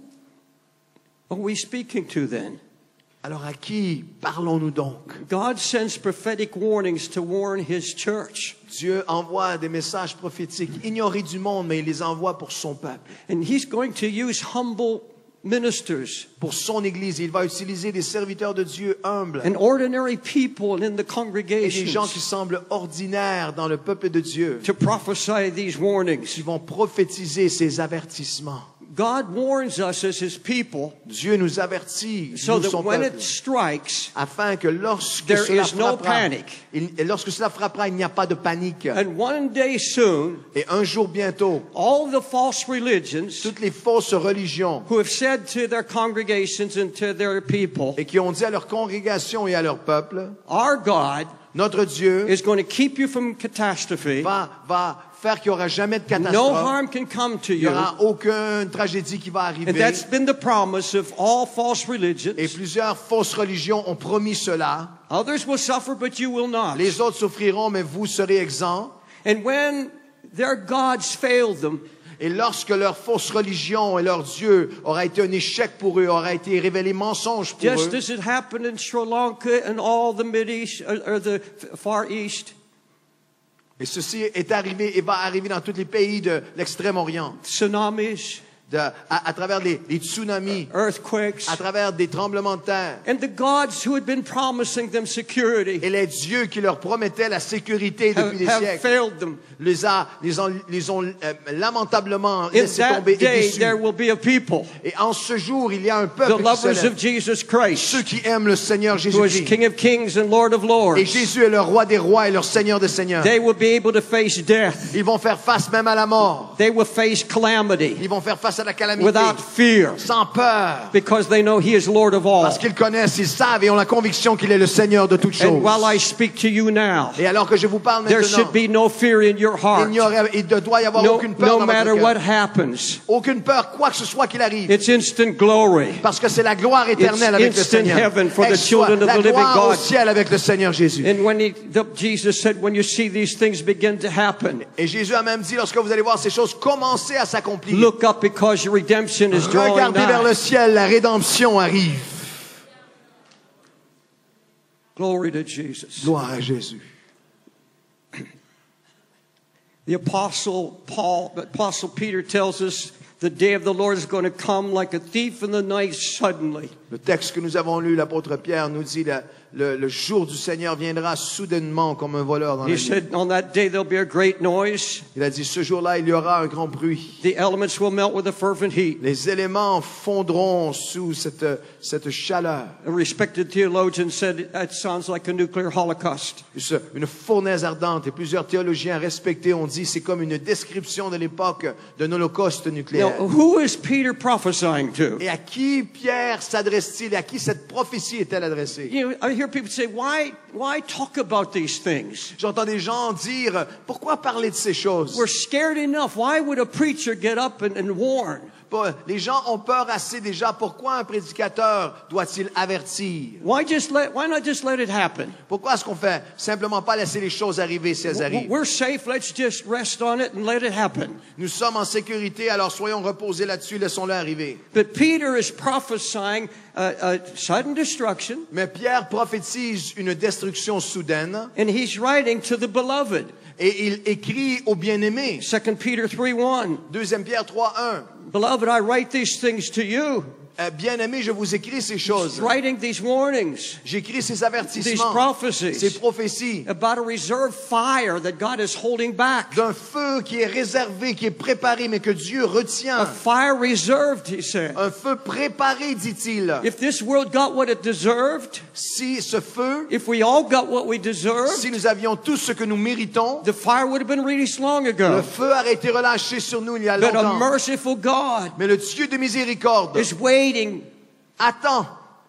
[SPEAKER 3] are we speaking to then?
[SPEAKER 4] Alors à qui parlons-nous donc?
[SPEAKER 3] God sends prophetic warnings to warn His church.
[SPEAKER 4] Dieu envoie des messages prophétiques ignorés du monde, mais il les envoie pour son peuple,
[SPEAKER 3] And He's going to use humble ministers
[SPEAKER 4] pour son Église. Il va utiliser des serviteurs de Dieu humbles
[SPEAKER 3] and ordinary people in the
[SPEAKER 4] et des gens qui
[SPEAKER 3] congregations
[SPEAKER 4] semblent ordinaires dans le peuple de Dieu,
[SPEAKER 3] to prophesy these
[SPEAKER 4] qui
[SPEAKER 3] warnings.
[SPEAKER 4] vont prophétiser ces avertissements.
[SPEAKER 3] God warns us as His people
[SPEAKER 4] Dieu nous avertit,
[SPEAKER 3] so
[SPEAKER 4] nous,
[SPEAKER 3] that
[SPEAKER 4] son
[SPEAKER 3] when
[SPEAKER 4] peuple,
[SPEAKER 3] it strikes,
[SPEAKER 4] afin que lorsque
[SPEAKER 3] there
[SPEAKER 4] cela
[SPEAKER 3] is no
[SPEAKER 4] frappera,
[SPEAKER 3] panic.
[SPEAKER 4] lorsque cela frappera, il n'y a pas de panique.
[SPEAKER 3] And one day soon,
[SPEAKER 4] Et un jour bientôt,
[SPEAKER 3] all the false religions
[SPEAKER 4] toutes les fausses religions
[SPEAKER 3] who have said to their congregations and to their people,
[SPEAKER 4] et qui ont dit à leur congrégation et à leur peuple,
[SPEAKER 3] our God
[SPEAKER 4] notre Dieu
[SPEAKER 3] is going to keep you from catastrophe.
[SPEAKER 4] va faire qu'il n'y aura jamais de
[SPEAKER 3] No
[SPEAKER 4] catastrophe.
[SPEAKER 3] harm can come to
[SPEAKER 4] Il n'y
[SPEAKER 3] you.
[SPEAKER 4] aura aucune tragédie qui va
[SPEAKER 3] And
[SPEAKER 4] arriver.
[SPEAKER 3] that's been the promise of all false religions.
[SPEAKER 4] Et plusieurs fausses religions ont promis cela.
[SPEAKER 3] Others will suffer, but you will not.
[SPEAKER 4] Les autres souffriront, mais vous serez exempts.
[SPEAKER 3] And when their gods failed them,
[SPEAKER 4] Et lorsque leur fausse religion et leur Dieu aura été un échec pour eux, aura été révélé mensonge pour
[SPEAKER 3] just
[SPEAKER 4] eux,
[SPEAKER 3] as it happened in Sri Lanka and all the Mideast or the Far East,
[SPEAKER 4] et ceci est arrivé et va arriver dans tous les pays de l'Extrême-Orient,
[SPEAKER 3] tsunamis,
[SPEAKER 4] à travers les tsunamis,
[SPEAKER 3] earthquakes,
[SPEAKER 4] à travers des tremblements de terre.
[SPEAKER 3] and the gods who had been promising them security
[SPEAKER 4] Et les dieux qui leur promettaient la sécurité depuis des
[SPEAKER 3] have
[SPEAKER 4] siècles
[SPEAKER 3] failed them.
[SPEAKER 4] les ont lamentablement
[SPEAKER 3] In
[SPEAKER 4] laissés
[SPEAKER 3] that
[SPEAKER 4] tomber et
[SPEAKER 3] day,
[SPEAKER 4] déçus.
[SPEAKER 3] there will be a people,
[SPEAKER 4] Et en ce jour, il y a un
[SPEAKER 3] the
[SPEAKER 4] peuple qui se
[SPEAKER 3] lovers
[SPEAKER 4] lève.
[SPEAKER 3] of Jesus Christ,
[SPEAKER 4] Ceux qui aiment le Seigneur
[SPEAKER 3] who is
[SPEAKER 4] Jésus-Christ.
[SPEAKER 3] King of Kings and Lord of Lords.
[SPEAKER 4] Et Jésus est le roi des rois et le Seigneur des seigneurs.
[SPEAKER 3] They will be able to face death.
[SPEAKER 4] Ils vont faire face même à la mort.
[SPEAKER 3] They will face calamity
[SPEAKER 4] Ils vont faire face à la calamité
[SPEAKER 3] without fear
[SPEAKER 4] sans peur.
[SPEAKER 3] because they know He is Lord of all.
[SPEAKER 4] Parce qu'ils connaissent, ils savent et ont la conviction qu'il est le Seigneur de toutes
[SPEAKER 3] And
[SPEAKER 4] choses.
[SPEAKER 3] while I speak to you now,
[SPEAKER 4] Et alors que je vous parle
[SPEAKER 3] there
[SPEAKER 4] maintenant,
[SPEAKER 3] should be no fear in your heart.
[SPEAKER 4] il ne doit y avoir
[SPEAKER 3] No,
[SPEAKER 4] aucune peur
[SPEAKER 3] no
[SPEAKER 4] dans
[SPEAKER 3] matter
[SPEAKER 4] votre
[SPEAKER 3] what
[SPEAKER 4] cœur.
[SPEAKER 3] happens,
[SPEAKER 4] Aucune peur, quoi que ce soit qu'il arrive.
[SPEAKER 3] it's instant glory.
[SPEAKER 4] Parce que c'est la gloire éternelle
[SPEAKER 3] It's
[SPEAKER 4] avec le
[SPEAKER 3] instant
[SPEAKER 4] Seigneur.
[SPEAKER 3] heaven for the
[SPEAKER 4] Soit
[SPEAKER 3] children of
[SPEAKER 4] la
[SPEAKER 3] the living
[SPEAKER 4] gloire au
[SPEAKER 3] God.
[SPEAKER 4] ciel avec le Seigneur Jésus.
[SPEAKER 3] And when Jesus said, when you see these things begin to happen,
[SPEAKER 4] Et Jésus a même dit, lorsque vous allez voir ces choses commencer à s'accomplir,
[SPEAKER 3] look up because your redemption is drawing
[SPEAKER 4] regardez vers
[SPEAKER 3] nigh.
[SPEAKER 4] le ciel, la rédemption arrive.
[SPEAKER 3] Glory to Jesus.
[SPEAKER 4] Gloire à Jésus.
[SPEAKER 3] The Apostle Peter tells us the day of the Lord is going to come like a thief in the night suddenly.
[SPEAKER 4] Le texte que nous avons lu, l'apôtre Pierre nous dit, le jour du Seigneur viendra soudainement comme un voleur dans la
[SPEAKER 3] He
[SPEAKER 4] nuit.
[SPEAKER 3] said, on that day there'll be a great noise.
[SPEAKER 4] Il a dit, ce jour-là, il y aura un grand bruit.
[SPEAKER 3] The elements will melt with a fervent heat.
[SPEAKER 4] Les éléments fondront sous cette chaleur.
[SPEAKER 3] A respected theologian said it sounds like a nuclear holocaust.
[SPEAKER 4] Une fournaise ardente. Et plusieurs théologiens respectés ont dit, c'est comme une description de l'époque d'un holocauste nucléaire.
[SPEAKER 3] Now, who is Peter prophesying to?
[SPEAKER 4] Et à qui Pierre s'adresse-t-il? À qui cette prophétie est-elle adressée?
[SPEAKER 3] You know, I hear people say, why talk about these things?
[SPEAKER 4] J'entends des gens dire, pourquoi parler de ces choses?
[SPEAKER 3] We're scared enough. Why would a preacher get up and warn?
[SPEAKER 4] Les gens ont peur assez déjà. Pourquoi un prédicateur doit-il avertir?
[SPEAKER 3] Why not just let it happen?
[SPEAKER 4] Pourquoi est-ce qu'on fait simplement pas laisser les choses arriver si elles arrivent?
[SPEAKER 3] We're safe. Let's just rest on it and let it happen.
[SPEAKER 4] Nous sommes en sécurité, alors soyons reposés là-dessus, laissons-le arriver.
[SPEAKER 3] But Peter is prophesying sudden destruction,
[SPEAKER 4] Mais Pierre prophétise une destruction soudaine
[SPEAKER 3] and he's writing to the beloved.
[SPEAKER 4] et il écrit aux bien-aimés.
[SPEAKER 3] 2 Peter 3:1.
[SPEAKER 4] 2 Pierre 3:1.
[SPEAKER 3] Beloved, I write these things to you.
[SPEAKER 4] Bien-aimés, je vous écris ces choses.
[SPEAKER 3] Writing these warnings,
[SPEAKER 4] J'écris ces
[SPEAKER 3] these
[SPEAKER 4] avertissements, ces
[SPEAKER 3] prophecies
[SPEAKER 4] prophéties
[SPEAKER 3] about a reserved fire that God is holding back.
[SPEAKER 4] d'un feu qui est réservé, qui est préparé, mais que Dieu
[SPEAKER 3] A
[SPEAKER 4] retient.
[SPEAKER 3] fire reserved, he said.
[SPEAKER 4] Un feu préparé, dit-il.
[SPEAKER 3] If this world got what it deserved,
[SPEAKER 4] Si ce feu,
[SPEAKER 3] if we all got what we
[SPEAKER 4] si
[SPEAKER 3] deserved,
[SPEAKER 4] nous avions tout ce que nous méritons,
[SPEAKER 3] the fire would have been released long
[SPEAKER 4] le
[SPEAKER 3] ago.
[SPEAKER 4] feu aurait été relâché sur nous il y a
[SPEAKER 3] But a
[SPEAKER 4] longtemps.
[SPEAKER 3] merciful God
[SPEAKER 4] Mais le Dieu de miséricorde
[SPEAKER 3] is waiting.
[SPEAKER 4] attend.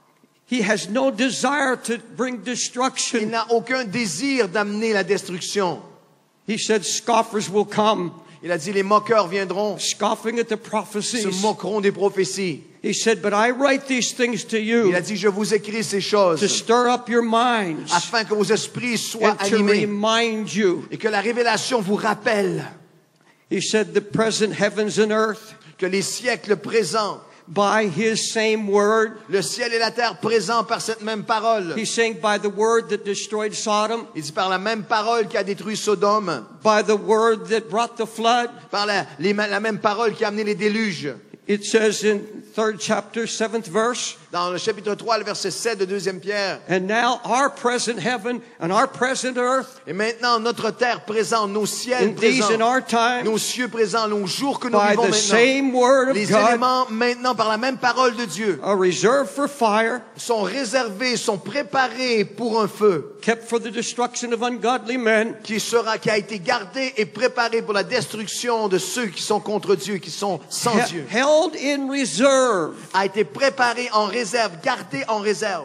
[SPEAKER 3] He has no desire to bring
[SPEAKER 4] Il
[SPEAKER 3] destruction.
[SPEAKER 4] n'a aucun désir d'amener la destruction.
[SPEAKER 3] He said scoffers will come,
[SPEAKER 4] Il a dit, les moqueurs viendront,
[SPEAKER 3] scoffing at the
[SPEAKER 4] se
[SPEAKER 3] prophecies.
[SPEAKER 4] moqueront des prophéties.
[SPEAKER 3] He said, but I write these things to
[SPEAKER 4] Il
[SPEAKER 3] you
[SPEAKER 4] a dit, je vous écris ces
[SPEAKER 3] to
[SPEAKER 4] choses
[SPEAKER 3] stir up your minds
[SPEAKER 4] afin que vos esprits soient
[SPEAKER 3] and to
[SPEAKER 4] animés
[SPEAKER 3] remind you.
[SPEAKER 4] et que la révélation vous rappelle.
[SPEAKER 3] He said the present heavens and earth
[SPEAKER 4] que les siècles présents,
[SPEAKER 3] by his same word.
[SPEAKER 4] le ciel et la terre présents par cette même parole.
[SPEAKER 3] He's saying by the word that destroyed Sodom,
[SPEAKER 4] Il dit par la même parole qui a détruit Sodome,
[SPEAKER 3] by the word that brought the flood.
[SPEAKER 4] par la même parole qui a amené les déluges.
[SPEAKER 3] It says in 3rd chapter, 7th verse,
[SPEAKER 4] Dans le chapitre 3, le verset 7 de 2e Pierre.
[SPEAKER 3] and now our present heaven and our present earth,
[SPEAKER 4] Et maintenant, notre terre présente, nos ciels
[SPEAKER 3] in these in
[SPEAKER 4] présents,
[SPEAKER 3] our time,
[SPEAKER 4] nos cieux présents, nos jours que nous
[SPEAKER 3] by
[SPEAKER 4] vivons
[SPEAKER 3] the
[SPEAKER 4] maintenant,
[SPEAKER 3] same word of
[SPEAKER 4] les
[SPEAKER 3] God,
[SPEAKER 4] éléments maintenant par la même parole de Dieu
[SPEAKER 3] are reserved for fire,
[SPEAKER 4] sont réservés, sont préparés pour un feu
[SPEAKER 3] kept for the destruction of ungodly men,
[SPEAKER 4] qui a été gardé et préparé pour la destruction de ceux qui sont contre Dieu, qui sont sans Dieu.
[SPEAKER 3] held in reserve.
[SPEAKER 4] A été préparé en réserve, gardé en réserve.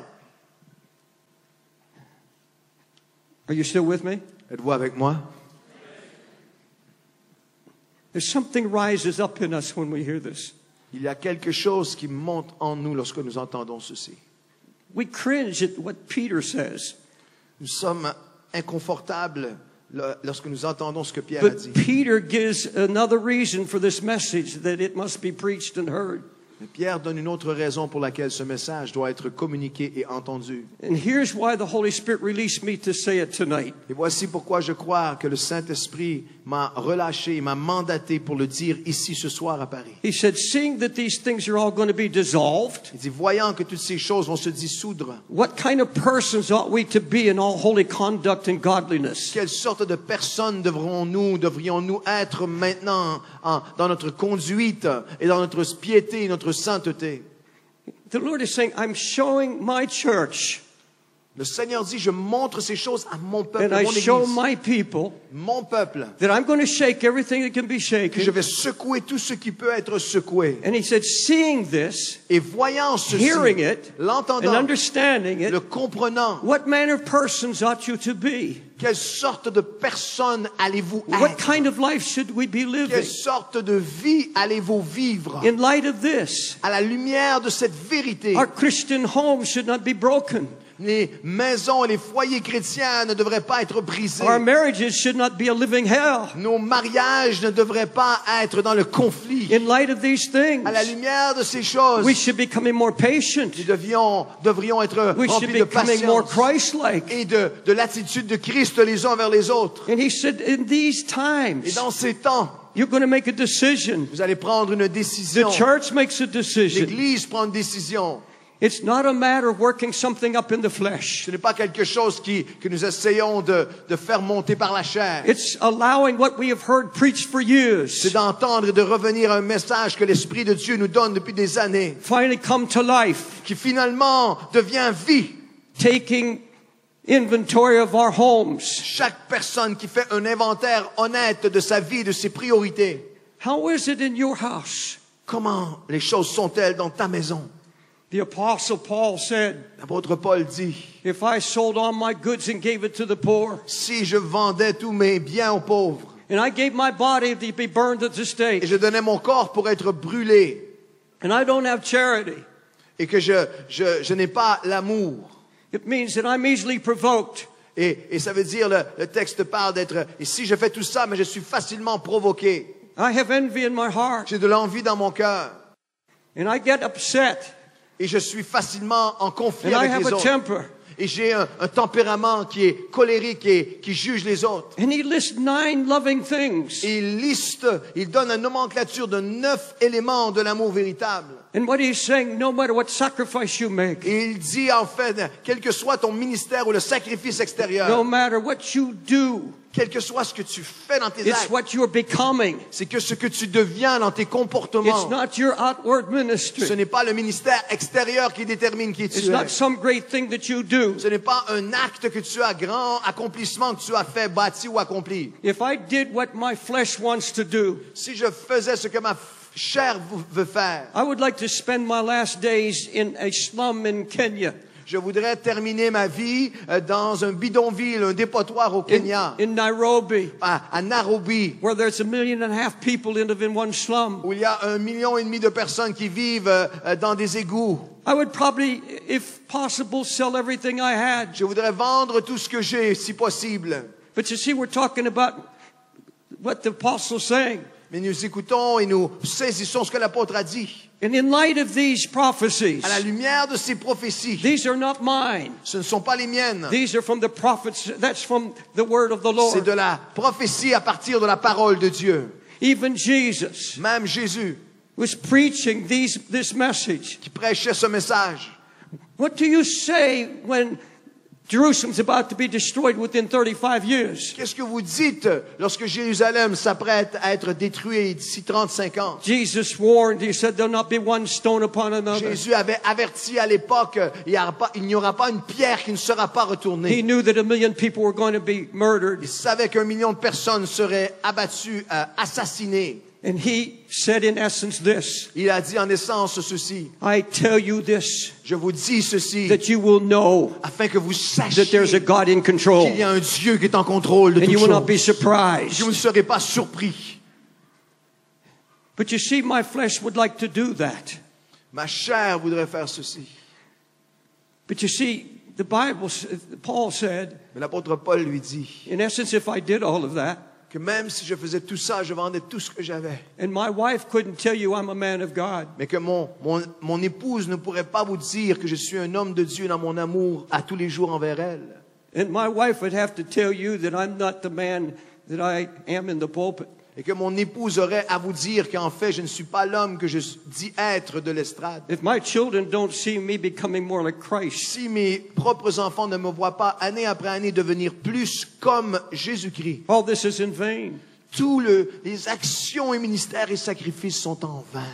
[SPEAKER 3] Are you still with me?
[SPEAKER 4] Êtes-vous avec moi?
[SPEAKER 3] There's something rises up in us when we hear this.
[SPEAKER 4] Il y a quelque chose qui monte en nous lorsque nous entendons ceci.
[SPEAKER 3] We cringe at what Peter says.
[SPEAKER 4] Nous sommes inconfortables lorsque nous entendons ce que Pierre a dit.
[SPEAKER 3] But Peter gives another reason for this message, that it must be preached and heard.
[SPEAKER 4] Mais Pierre donne une autre raison pour laquelle ce message doit être communiqué et entendu.
[SPEAKER 3] And here's why the Holy Spirit released me to say it tonight.
[SPEAKER 4] Et voici pourquoi je crois que le Saint-Esprit m'a relâché, m'a mandaté pour le dire ici ce soir à Paris.
[SPEAKER 3] He said, seeing that these things are all going to be dissolved,
[SPEAKER 4] Il dit, voyant que toutes ces choses vont se dissoudre,
[SPEAKER 3] what kind of persons ought we to be in all holy conduct and godliness?
[SPEAKER 4] quelle sorte de personnes devrions-nous être maintenant dans notre conduite et dans notre piété et notre sainteté?
[SPEAKER 3] The Lord is saying, I'm showing my church
[SPEAKER 4] Le Seigneur dit, je montre ces choses à mon peuple,
[SPEAKER 3] and I
[SPEAKER 4] mon
[SPEAKER 3] show
[SPEAKER 4] Église,
[SPEAKER 3] my people
[SPEAKER 4] mon peuple,
[SPEAKER 3] that I'm going to shake everything that can be
[SPEAKER 4] que je
[SPEAKER 3] shaken.
[SPEAKER 4] vais secouer tout ce qui peut être secoué.
[SPEAKER 3] And he said, seeing this,
[SPEAKER 4] Et voyant ceci,
[SPEAKER 3] hearing it, and
[SPEAKER 4] l'entendant,
[SPEAKER 3] understanding it,
[SPEAKER 4] le comprenant,
[SPEAKER 3] what manner of persons ought you to be?
[SPEAKER 4] quelle sorte de personne allez-vous
[SPEAKER 3] What
[SPEAKER 4] être?
[SPEAKER 3] kind of life should we be living?
[SPEAKER 4] Quelle sorte de vie allez-vous vivre?
[SPEAKER 3] In light of this,
[SPEAKER 4] À la lumière de cette vérité,
[SPEAKER 3] our Christian homes should not be broken.
[SPEAKER 4] les maisons, les foyers chrétiens ne devraient pas être brisés.
[SPEAKER 3] Our marriages should not be a living hell.
[SPEAKER 4] Nos mariages ne devraient pas être dans le conflit.
[SPEAKER 3] In light of these things,
[SPEAKER 4] À la lumière de ces choses,
[SPEAKER 3] we should be becoming more patient.
[SPEAKER 4] nous devrions être
[SPEAKER 3] We should
[SPEAKER 4] remplis de
[SPEAKER 3] be becoming more
[SPEAKER 4] patience
[SPEAKER 3] Christ-like.
[SPEAKER 4] et de l'attitude de Christ les uns vers les autres.
[SPEAKER 3] And he said, in these
[SPEAKER 4] Et
[SPEAKER 3] times,
[SPEAKER 4] dans ces temps,
[SPEAKER 3] you're going to make a decision.
[SPEAKER 4] vous allez prendre une
[SPEAKER 3] The
[SPEAKER 4] décision.
[SPEAKER 3] church makes a decision.
[SPEAKER 4] L'Église prend une décision.
[SPEAKER 3] It's not a matter of working something up in the flesh.
[SPEAKER 4] Ce n'est pas quelque chose que nous essayons de faire monter par la chair.
[SPEAKER 3] It's allowing what we have heard preached for years
[SPEAKER 4] C'est d'entendre et de revenir à un message que l'Esprit de Dieu nous donne depuis des années,
[SPEAKER 3] finally come to life,
[SPEAKER 4] qui finalement devient vie.
[SPEAKER 3] taking inventory of our homes.
[SPEAKER 4] Chaque personne qui fait un inventaire honnête de sa vie, de ses priorités.
[SPEAKER 3] How is it in your house?
[SPEAKER 4] Comment les choses sont-elles dans ta maison?
[SPEAKER 3] The Apostle Paul said,
[SPEAKER 4] L'apôtre Paul dit,
[SPEAKER 3] if I sold all my goods and gave it to the poor,
[SPEAKER 4] si je vendais tous mes biens aux pauvres,
[SPEAKER 3] and I gave my body to be burned at the
[SPEAKER 4] et
[SPEAKER 3] stake,
[SPEAKER 4] je donnais mon corps pour être brûlé,
[SPEAKER 3] and I don't have charity,
[SPEAKER 4] et que je n'ai pas l'amour,
[SPEAKER 3] it means that I'm easily provoked.
[SPEAKER 4] et ça veut dire, le texte parle d'être, et si je fais tout ça, mais je suis facilement provoqué,
[SPEAKER 3] I have envy in my heart,
[SPEAKER 4] j'ai de l'envie dans mon cœur,
[SPEAKER 3] and I get upset,
[SPEAKER 4] et je suis facilement en conflit
[SPEAKER 3] and I
[SPEAKER 4] avec
[SPEAKER 3] have
[SPEAKER 4] les
[SPEAKER 3] a
[SPEAKER 4] autres.
[SPEAKER 3] temper.
[SPEAKER 4] Et j'ai un tempérament qui est colérique et qui juge les autres.
[SPEAKER 3] And he lists 9 loving things.
[SPEAKER 4] Et il donne une nomenclature de 9 éléments de l'amour véritable.
[SPEAKER 3] And what he's saying, no matter what sacrifice you make,
[SPEAKER 4] Et il dit en fait, quel que soit ton ministère ou le sacrifice extérieur,
[SPEAKER 3] no matter what you do,
[SPEAKER 4] quel que soit ce que tu fais dans tes
[SPEAKER 3] it's
[SPEAKER 4] actes,
[SPEAKER 3] what you're becoming.
[SPEAKER 4] c'est que ce que tu deviens dans tes comportements,
[SPEAKER 3] It's not your outward
[SPEAKER 4] ce
[SPEAKER 3] ministry.
[SPEAKER 4] n'est pas le ministère extérieur qui détermine qui
[SPEAKER 3] It's
[SPEAKER 4] tu
[SPEAKER 3] not
[SPEAKER 4] es.
[SPEAKER 3] some great thing that you do.
[SPEAKER 4] Ce n'est pas un acte que tu as, grand accomplissement que tu as fait, bâti ou accompli.
[SPEAKER 3] If I did what my flesh wants to do,
[SPEAKER 4] Si je faisais ce que ma chair veut faire,
[SPEAKER 3] I would like to spend my last days in a slum in Kenya,
[SPEAKER 4] je voudrais terminer ma vie dans un bidonville, un dépotoir au Kenya,
[SPEAKER 3] in Nairobi,
[SPEAKER 4] à Nairobi,
[SPEAKER 3] where there's 1.5 million people live in one slum.
[SPEAKER 4] où il y a 1,5 million de personnes qui vivent dans des égouts.
[SPEAKER 3] I would probably, if possible, sell everything I had.
[SPEAKER 4] Je voudrais vendre tout ce que j'ai, si possible.
[SPEAKER 3] But you see, we're talking about what the apostle's saying.
[SPEAKER 4] Mais nous écoutons et nous saisissons ce que l'apôtre a dit.
[SPEAKER 3] And in light of these prophecies,
[SPEAKER 4] À la lumière de ces prophéties,
[SPEAKER 3] these are not mine.
[SPEAKER 4] ce ne sont pas les miennes.
[SPEAKER 3] These are from the prophets. That's from the word of the
[SPEAKER 4] C'est
[SPEAKER 3] Lord.
[SPEAKER 4] de la prophétie à partir de la parole de Dieu.
[SPEAKER 3] Even Jesus
[SPEAKER 4] Même Jésus,
[SPEAKER 3] was preaching this message.
[SPEAKER 4] qui prêchait ce message.
[SPEAKER 3] What do you say when Jerusalem's about to be destroyed within 35 years?
[SPEAKER 4] Qu'est-ce que vous dites lorsque Jérusalem s'apprête à être détruit d'ici 35 ans?
[SPEAKER 3] Jesus warned, he said, there'll not be one stone upon another.
[SPEAKER 4] Jésus avait averti à l'époque, il n'y aura pas une pierre qui ne sera pas
[SPEAKER 3] He
[SPEAKER 4] retournée.
[SPEAKER 3] knew that 1 million people were going to be murdered.
[SPEAKER 4] Il savait qu'1 million de personnes seraient abattues, assassinées.
[SPEAKER 3] And he said in essence this,
[SPEAKER 4] Il a dit en essence ceci.
[SPEAKER 3] I tell you this,
[SPEAKER 4] Je vous dis ceci,
[SPEAKER 3] that you will know
[SPEAKER 4] afin que vous
[SPEAKER 3] that there's a
[SPEAKER 4] sachiez
[SPEAKER 3] God in control.
[SPEAKER 4] qu'il y a un Dieu qui est en contrôle de
[SPEAKER 3] And
[SPEAKER 4] toutes
[SPEAKER 3] you will not be
[SPEAKER 4] choses.
[SPEAKER 3] surprised.
[SPEAKER 4] Que vous ne serez pas surpris.
[SPEAKER 3] But you see, my flesh would like to do that.
[SPEAKER 4] Ma chair voudrait faire ceci.
[SPEAKER 3] But you see, the Bible, Paul said,
[SPEAKER 4] Mais l'apôtre Paul lui dit
[SPEAKER 3] in essence, if I did all of that,
[SPEAKER 4] que même si je faisais tout ça, je vendais tout ce que j'avais.
[SPEAKER 3] and my wife couldn't tell you I'm a man of God,
[SPEAKER 4] Mais que mon épouse ne pourrait pas vous dire que je suis un homme de Dieu dans mon amour à tous les jours envers elle.
[SPEAKER 3] and my wife would have to tell you that I'm not the man that I am in the pulpit.
[SPEAKER 4] Et que mon épouse aurait à vous dire qu'en fait, je ne suis pas l'homme que je dis être de l'estrade.
[SPEAKER 3] If my children don't see me becoming more like Christ,
[SPEAKER 4] Si mes propres enfants ne me voient pas année après année devenir plus comme Jésus-Christ,
[SPEAKER 3] all this is in vain.
[SPEAKER 4] tous les actions et ministères et sacrifices sont en vain.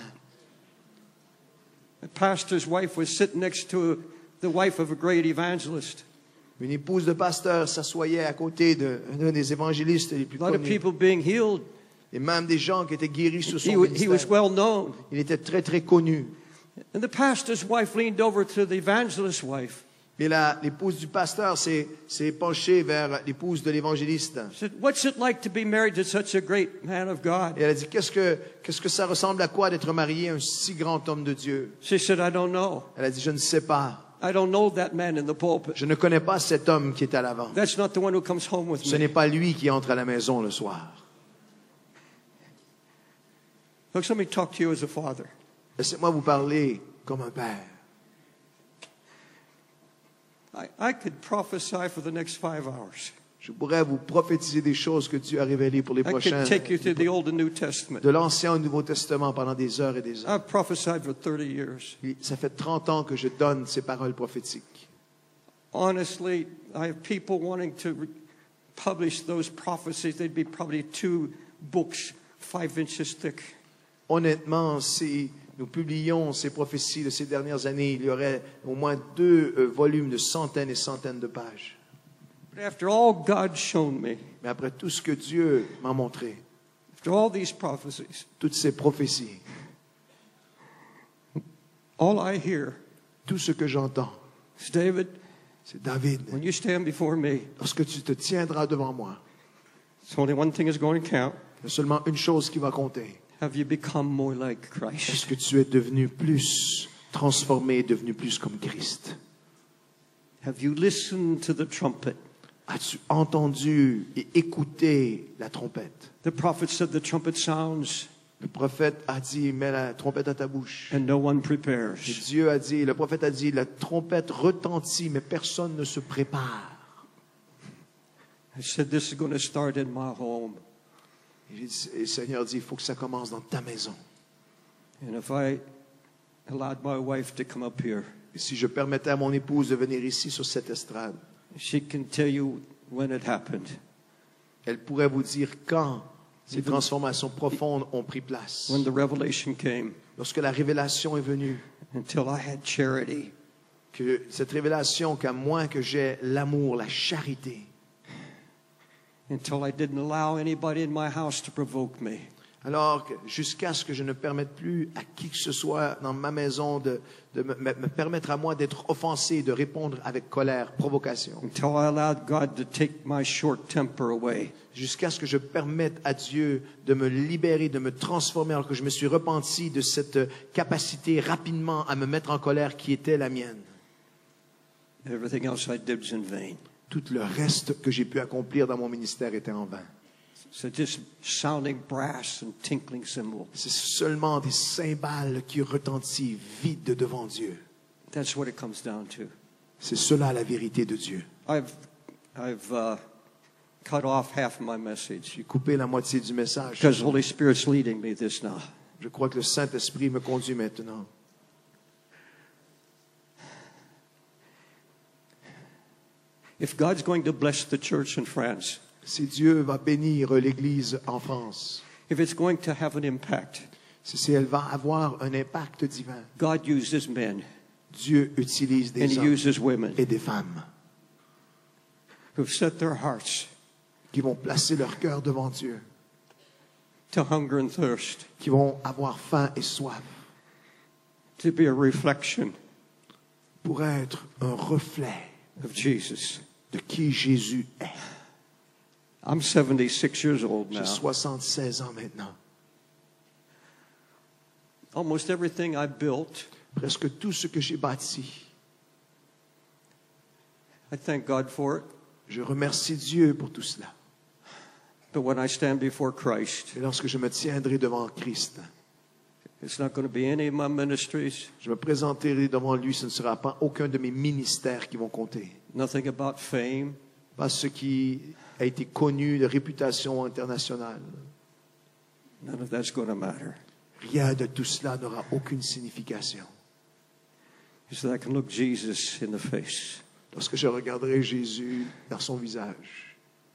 [SPEAKER 3] A pastor's wife was sitting next to the wife of a great evangelist.
[SPEAKER 4] Une épouse de pasteur s'assoyait à côté d'un des évangélistes les plus
[SPEAKER 3] A lot of
[SPEAKER 4] connus.
[SPEAKER 3] people being healed.
[SPEAKER 4] Et même des gens qui étaient guéris sur son
[SPEAKER 3] He was
[SPEAKER 4] ministère.
[SPEAKER 3] well known.
[SPEAKER 4] Il était très, très connu.
[SPEAKER 3] And the pastor's wife leaned over to the evangelist's wife.
[SPEAKER 4] Mais l'épouse du pasteur s'est penchée vers l'épouse de l'évangéliste.
[SPEAKER 3] Said, "What's it like to be married to such a great man of God?"
[SPEAKER 4] Et elle a dit, qu'est-ce que ça ressemble à quoi d'être marié à un si grand homme de Dieu?
[SPEAKER 3] She said, "I don't know.
[SPEAKER 4] Elle a dit, je ne sais pas.
[SPEAKER 3] I don't know that man in the pulpit.
[SPEAKER 4] Je ne connais pas cet homme qui est à l'avant.
[SPEAKER 3] That's not the one who comes home with
[SPEAKER 4] Ce
[SPEAKER 3] me."
[SPEAKER 4] n'est pas lui qui entre à la maison le soir.
[SPEAKER 3] Look, let me talk to you as a father.
[SPEAKER 4] Laissez-moi vous parler comme un père.
[SPEAKER 3] I could prophesy for the next 5 hours.
[SPEAKER 4] Je pourrais vous prophétiser des choses que Dieu a révélées pour les
[SPEAKER 3] I could
[SPEAKER 4] prochains,
[SPEAKER 3] take you through the Old and New Testament.
[SPEAKER 4] de l'Ancien au Nouveau Testament pendant des heures et des heures.
[SPEAKER 3] I've prophesied for 30 years.
[SPEAKER 4] Et ça fait 30 ans que je donne ces paroles prophétiques.
[SPEAKER 3] Honestly, I have people wanting to publish those prophecies. They'd be probably 2 books, 5 inches thick.
[SPEAKER 4] Honnêtement, si nous publions ces prophéties de ces dernières années, il y aurait au moins 2 volumes de centaines et centaines de pages.
[SPEAKER 3] But after all God's shown me,
[SPEAKER 4] Mais après tout ce que Dieu m'a montré,
[SPEAKER 3] after all these prophecies,
[SPEAKER 4] toutes ces prophéties,
[SPEAKER 3] all I hear
[SPEAKER 4] tout ce que j'entends,
[SPEAKER 3] is, David,
[SPEAKER 4] c'est David,
[SPEAKER 3] when you stand before me,
[SPEAKER 4] lorsque tu te tiendras devant moi,
[SPEAKER 3] it's only one thing is going to count.
[SPEAKER 4] il y a seulement une chose qui va compter.
[SPEAKER 3] Have you become more like
[SPEAKER 4] Est-ce
[SPEAKER 3] Christ?
[SPEAKER 4] que tu es devenu plus transformé, devenu plus comme Christ?
[SPEAKER 3] Have you listened to the trumpet?
[SPEAKER 4] As-tu entendu et écouté la trompette?
[SPEAKER 3] The prophet said the trumpet sounds
[SPEAKER 4] Le prophète a dit, mets la trompette à ta bouche.
[SPEAKER 3] and no one
[SPEAKER 4] Et
[SPEAKER 3] prepares.
[SPEAKER 4] Dieu a dit, le prophète a dit, la trompette retentit, mais personne ne se prépare.
[SPEAKER 3] I said, this is going to start in my home.
[SPEAKER 4] Et le Seigneur dit, il faut que ça commence dans ta maison.
[SPEAKER 3] And if I allowed my wife to come up here,
[SPEAKER 4] Et si je permettais à mon épouse de venir ici sur cette estrade,
[SPEAKER 3] she can tell you when it happened.
[SPEAKER 4] elle pourrait vous dire quand ces transformations profondes ont pris place.
[SPEAKER 3] When the revelation came,
[SPEAKER 4] Lorsque la révélation est venue,
[SPEAKER 3] until I had charity.
[SPEAKER 4] que cette révélation qu'à moins que j'ai l'amour, la charité,
[SPEAKER 3] Until I didn't allow anybody in my house to provoke me.
[SPEAKER 4] alors jusqu'à ce que je ne permette plus à qui que ce soit dans ma maison de me permettre à moi d'être offensé, de répondre avec colère, provocation,
[SPEAKER 3] Until I allowed God to take my short temper away.
[SPEAKER 4] jusqu'à ce que je permette à Dieu de me libérer, de me transformer, alors que je me suis repenti de cette capacité rapidement à me mettre en colère qui était la mienne.
[SPEAKER 3] Everything else I did was in vain.
[SPEAKER 4] Tout le reste que j'ai pu accomplir dans mon ministère était en vain.
[SPEAKER 3] So just sounding brass and tinkling cymbals.
[SPEAKER 4] C'est seulement des cymbales qui retentissent vides devant Dieu.
[SPEAKER 3] That's what it comes down to.
[SPEAKER 4] C'est cela la vérité de Dieu.
[SPEAKER 3] I've cut off half of my message
[SPEAKER 4] J'ai coupé la moitié du message.
[SPEAKER 3] because the Holy Spirit's leading me this now.
[SPEAKER 4] Je crois que le Saint-Esprit me conduit maintenant.
[SPEAKER 3] If God's going to bless the church in France,
[SPEAKER 4] Si Dieu va bénir l'Église en France,
[SPEAKER 3] if it's going to have an impact,
[SPEAKER 4] si elle va avoir un impact divin,
[SPEAKER 3] God uses men
[SPEAKER 4] Dieu utilise
[SPEAKER 3] and
[SPEAKER 4] des
[SPEAKER 3] He
[SPEAKER 4] hommes
[SPEAKER 3] uses women
[SPEAKER 4] et des femmes
[SPEAKER 3] who've set their hearts
[SPEAKER 4] qui vont placer leur cœur devant Dieu,
[SPEAKER 3] to hunger and thirst,
[SPEAKER 4] qui vont avoir faim et soif
[SPEAKER 3] to be a reflection
[SPEAKER 4] pour être un reflet
[SPEAKER 3] of Jesus.
[SPEAKER 4] de qui Jésus est.
[SPEAKER 3] I'm 76 years old
[SPEAKER 4] J'ai
[SPEAKER 3] now.
[SPEAKER 4] 76 ans maintenant.
[SPEAKER 3] Almost everything I built,
[SPEAKER 4] Presque tout ce que j'ai bâti,
[SPEAKER 3] I thank God for it.
[SPEAKER 4] je remercie Dieu pour tout cela.
[SPEAKER 3] But when I stand before Christ,
[SPEAKER 4] Et lorsque je me tiendrai devant Christ,
[SPEAKER 3] it's not going to be any of my ministries,
[SPEAKER 4] je me présenterai devant lui, ce ne sera pas aucun de mes ministères qui vont compter.
[SPEAKER 3] nothing about fame,
[SPEAKER 4] Pas ce qui a été connu de réputation internationale.
[SPEAKER 3] none of that's going to matter.
[SPEAKER 4] Rien de tout cela n'aura aucune signification.
[SPEAKER 3] Is that I can look Jesus in the face.
[SPEAKER 4] Lorsque je regarderai Jésus dans son visage,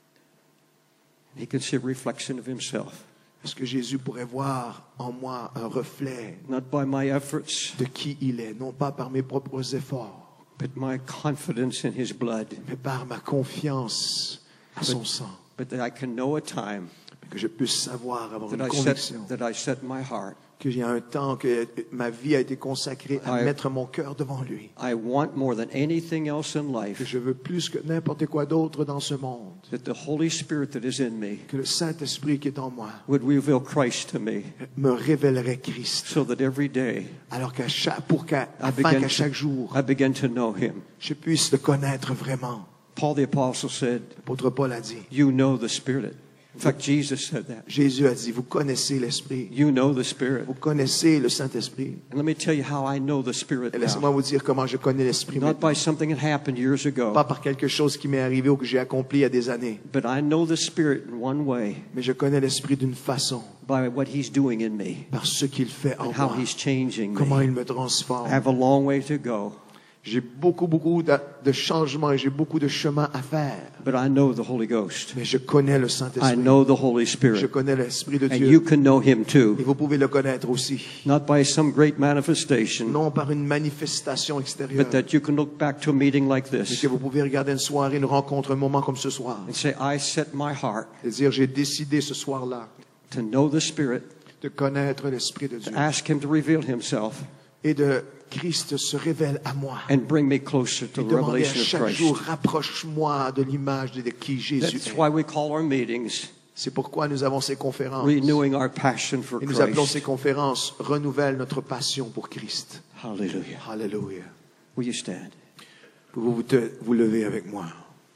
[SPEAKER 3] He can see a reflection of himself,
[SPEAKER 4] est-ce que Jésus pourrait voir en moi un reflet
[SPEAKER 3] not by my efforts,
[SPEAKER 4] de qui il est, non pas par mes propres efforts,
[SPEAKER 3] but my confidence in his blood,
[SPEAKER 4] mais par ma confiance à son sang,
[SPEAKER 3] but that I can know a time
[SPEAKER 4] que je puisse savoir, avoir
[SPEAKER 3] that
[SPEAKER 4] une
[SPEAKER 3] I
[SPEAKER 4] conviction,
[SPEAKER 3] set my heart.
[SPEAKER 4] qu'il y a un temps que ma vie a été consacrée à
[SPEAKER 3] I-
[SPEAKER 4] mettre mon cœur devant lui,
[SPEAKER 3] I want more than anything else in
[SPEAKER 4] que
[SPEAKER 3] life
[SPEAKER 4] je veux plus que n'importe quoi d'autre dans ce monde,
[SPEAKER 3] that the Holy Spirit that is in me
[SPEAKER 4] que le Saint-Esprit qui est en moi
[SPEAKER 3] would reveal Christ to me,
[SPEAKER 4] me révélerait Christ,
[SPEAKER 3] so that every day
[SPEAKER 4] alors afin
[SPEAKER 3] begin
[SPEAKER 4] qu'à chaque jour,
[SPEAKER 3] I begin to know him.
[SPEAKER 4] je puisse le connaître vraiment.
[SPEAKER 3] Paul the Apostle said,
[SPEAKER 4] L'apôtre Paul a dit,
[SPEAKER 3] you know the Spirit. In fact, Jesus said that.
[SPEAKER 4] Jésus a dit, vous connaissez l'Esprit,
[SPEAKER 3] You know the Spirit.
[SPEAKER 4] vous connaissez le Saint-Esprit.
[SPEAKER 3] And let me tell you how I know the Spirit
[SPEAKER 4] Et laissez-moi
[SPEAKER 3] now.
[SPEAKER 4] vous dire comment je connais l'Esprit
[SPEAKER 3] Not
[SPEAKER 4] maintenant.
[SPEAKER 3] by something that happened years ago,
[SPEAKER 4] Pas par quelque chose qui m'est arrivé ou que j'ai accompli il y a des années,
[SPEAKER 3] but I know the Spirit in one way,
[SPEAKER 4] mais je connais l'Esprit d'une façon,
[SPEAKER 3] by what He's doing in me,
[SPEAKER 4] par ce qu'il fait en
[SPEAKER 3] and how
[SPEAKER 4] moi,
[SPEAKER 3] He's changing
[SPEAKER 4] comment
[SPEAKER 3] me.
[SPEAKER 4] il me
[SPEAKER 3] I
[SPEAKER 4] transforme.
[SPEAKER 3] have a long way to go,
[SPEAKER 4] J'ai beaucoup de changements et j'ai beaucoup de chemin à faire,
[SPEAKER 3] but I know the Holy Ghost.
[SPEAKER 4] mais je connais le
[SPEAKER 3] I
[SPEAKER 4] Saint-Esprit.
[SPEAKER 3] know the Holy
[SPEAKER 4] Je
[SPEAKER 3] Spirit.
[SPEAKER 4] connais l'Esprit de
[SPEAKER 3] And
[SPEAKER 4] Dieu.
[SPEAKER 3] you can know Him
[SPEAKER 4] Et
[SPEAKER 3] too,
[SPEAKER 4] vous pouvez le connaître aussi.
[SPEAKER 3] not by some great manifestation,
[SPEAKER 4] Non par une manifestation extérieure,
[SPEAKER 3] but that you can look back to a meeting like
[SPEAKER 4] mais
[SPEAKER 3] this
[SPEAKER 4] que vous pouvez regarder une soirée, une rencontre, un moment comme ce soir,
[SPEAKER 3] and say, I set my heart
[SPEAKER 4] et dire, j'ai décidé ce soir-là
[SPEAKER 3] to know the Spirit,
[SPEAKER 4] de connaître l'Esprit de Dieu.
[SPEAKER 3] to ask Him to reveal Himself,
[SPEAKER 4] Et de Christ se révèle à moi.
[SPEAKER 3] and bring me closer to
[SPEAKER 4] Et
[SPEAKER 3] the
[SPEAKER 4] demander à
[SPEAKER 3] revelation of
[SPEAKER 4] chaque jour,
[SPEAKER 3] Christ.
[SPEAKER 4] rapproche-moi de l'image de qui Jésus
[SPEAKER 3] That's
[SPEAKER 4] est.
[SPEAKER 3] why we call our meetings
[SPEAKER 4] C'est pourquoi nous avons ces conférences.
[SPEAKER 3] renewing our passion for
[SPEAKER 4] Et nous appelons ces
[SPEAKER 3] Christ.
[SPEAKER 4] conférences renouvelle notre passion pour Christ.
[SPEAKER 3] Hallelujah.
[SPEAKER 4] Alléluia.
[SPEAKER 3] Will you stand?
[SPEAKER 4] Pouvez-vous vous lever avec moi?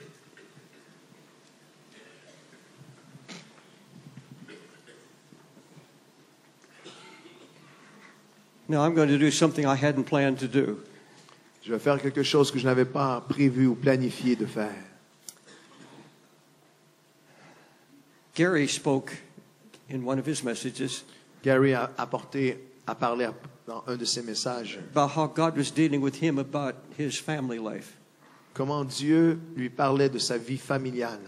[SPEAKER 3] Now I'm going to do something I hadn't planned to do.
[SPEAKER 4] Je vais faire quelque chose que je n'avais pas prévu ou planifié de faire.
[SPEAKER 3] Gary spoke in one of his messages
[SPEAKER 4] Gary a parlé dans un de ses messages
[SPEAKER 3] about how God was dealing with him about his family life.
[SPEAKER 4] comment Dieu lui parlait de sa vie familiale.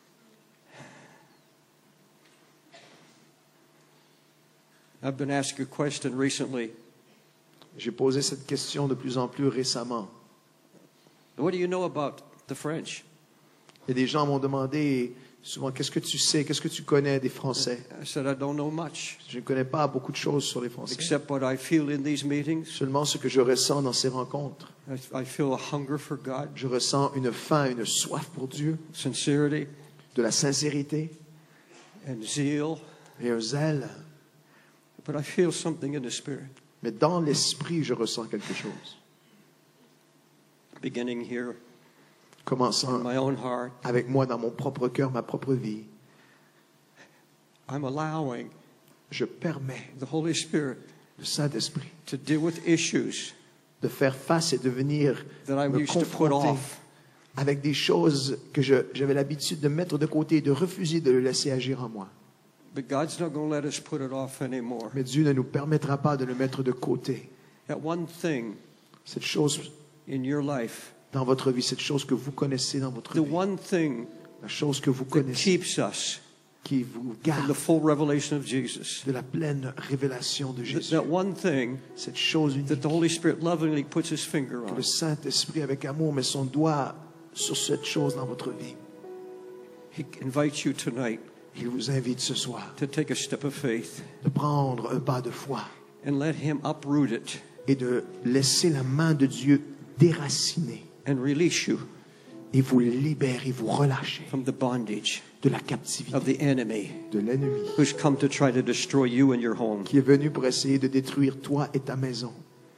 [SPEAKER 3] I've been asked a question recently.
[SPEAKER 4] J'ai posé cette question de plus en plus récemment.
[SPEAKER 3] What do you know about the French?
[SPEAKER 4] Et des gens m'ont demandé souvent, qu'est-ce que tu sais, qu'est-ce que tu connais des Français?
[SPEAKER 3] I said, I don't know much,
[SPEAKER 4] Je ne connais pas beaucoup de choses sur les Français.
[SPEAKER 3] except what I feel in these meetings.
[SPEAKER 4] Seulement ce que je ressens dans ces rencontres.
[SPEAKER 3] I feel a hunger for God,
[SPEAKER 4] Je ressens une faim, une soif pour Dieu,
[SPEAKER 3] sincerity,
[SPEAKER 4] de la sincérité
[SPEAKER 3] and zeal.
[SPEAKER 4] et un zèle.
[SPEAKER 3] But I feel something in the Spirit,
[SPEAKER 4] Mais dans l'esprit, je ressens quelque chose.
[SPEAKER 3] beginning here in
[SPEAKER 4] Commençant
[SPEAKER 3] my own heart,
[SPEAKER 4] avec moi dans mon propre cœur, ma propre vie,
[SPEAKER 3] I'm allowing
[SPEAKER 4] Je permets
[SPEAKER 3] the Holy Spirit
[SPEAKER 4] le Saint-Esprit
[SPEAKER 3] to deal with issues
[SPEAKER 4] de faire face et de venir
[SPEAKER 3] that I
[SPEAKER 4] me
[SPEAKER 3] used to put
[SPEAKER 4] confronter
[SPEAKER 3] off.
[SPEAKER 4] avec des choses que j'avais l'habitude de mettre de côté et de refuser de le laisser agir en moi.
[SPEAKER 3] But God's not going to let us put it off anymore.
[SPEAKER 4] Mais Dieu ne nous permettra pas de le mettre de côté.
[SPEAKER 3] That one thing
[SPEAKER 4] Cette chose
[SPEAKER 3] in your life,
[SPEAKER 4] dans votre vie, cette chose que vous connaissez dans votre
[SPEAKER 3] the
[SPEAKER 4] vie,
[SPEAKER 3] one thing
[SPEAKER 4] la chose que vous
[SPEAKER 3] that
[SPEAKER 4] connaissez,
[SPEAKER 3] keeps us
[SPEAKER 4] qui vous
[SPEAKER 3] from
[SPEAKER 4] garde
[SPEAKER 3] the full revelation of Jesus.
[SPEAKER 4] de la pleine révélation de Jésus.
[SPEAKER 3] That one thing
[SPEAKER 4] Cette chose unique
[SPEAKER 3] that the Holy Spirit lovingly puts his finger
[SPEAKER 4] que
[SPEAKER 3] on.
[SPEAKER 4] le Saint-Esprit, avec amour, met son doigt sur cette chose dans votre vie.
[SPEAKER 3] He invites you tonight
[SPEAKER 4] Il vous invite ce soir
[SPEAKER 3] to take a step of faith
[SPEAKER 4] de prendre un pas de foi
[SPEAKER 3] and let him uproot it
[SPEAKER 4] et de laisser la main de Dieu déraciner
[SPEAKER 3] and release you
[SPEAKER 4] et vous libérer, vous relâcher
[SPEAKER 3] from the bondage
[SPEAKER 4] de la captivité
[SPEAKER 3] of the enemy
[SPEAKER 4] de l'ennemi
[SPEAKER 3] who's come to try to destroy you and your home.
[SPEAKER 4] qui est venu pour essayer de détruire toi et ta maison.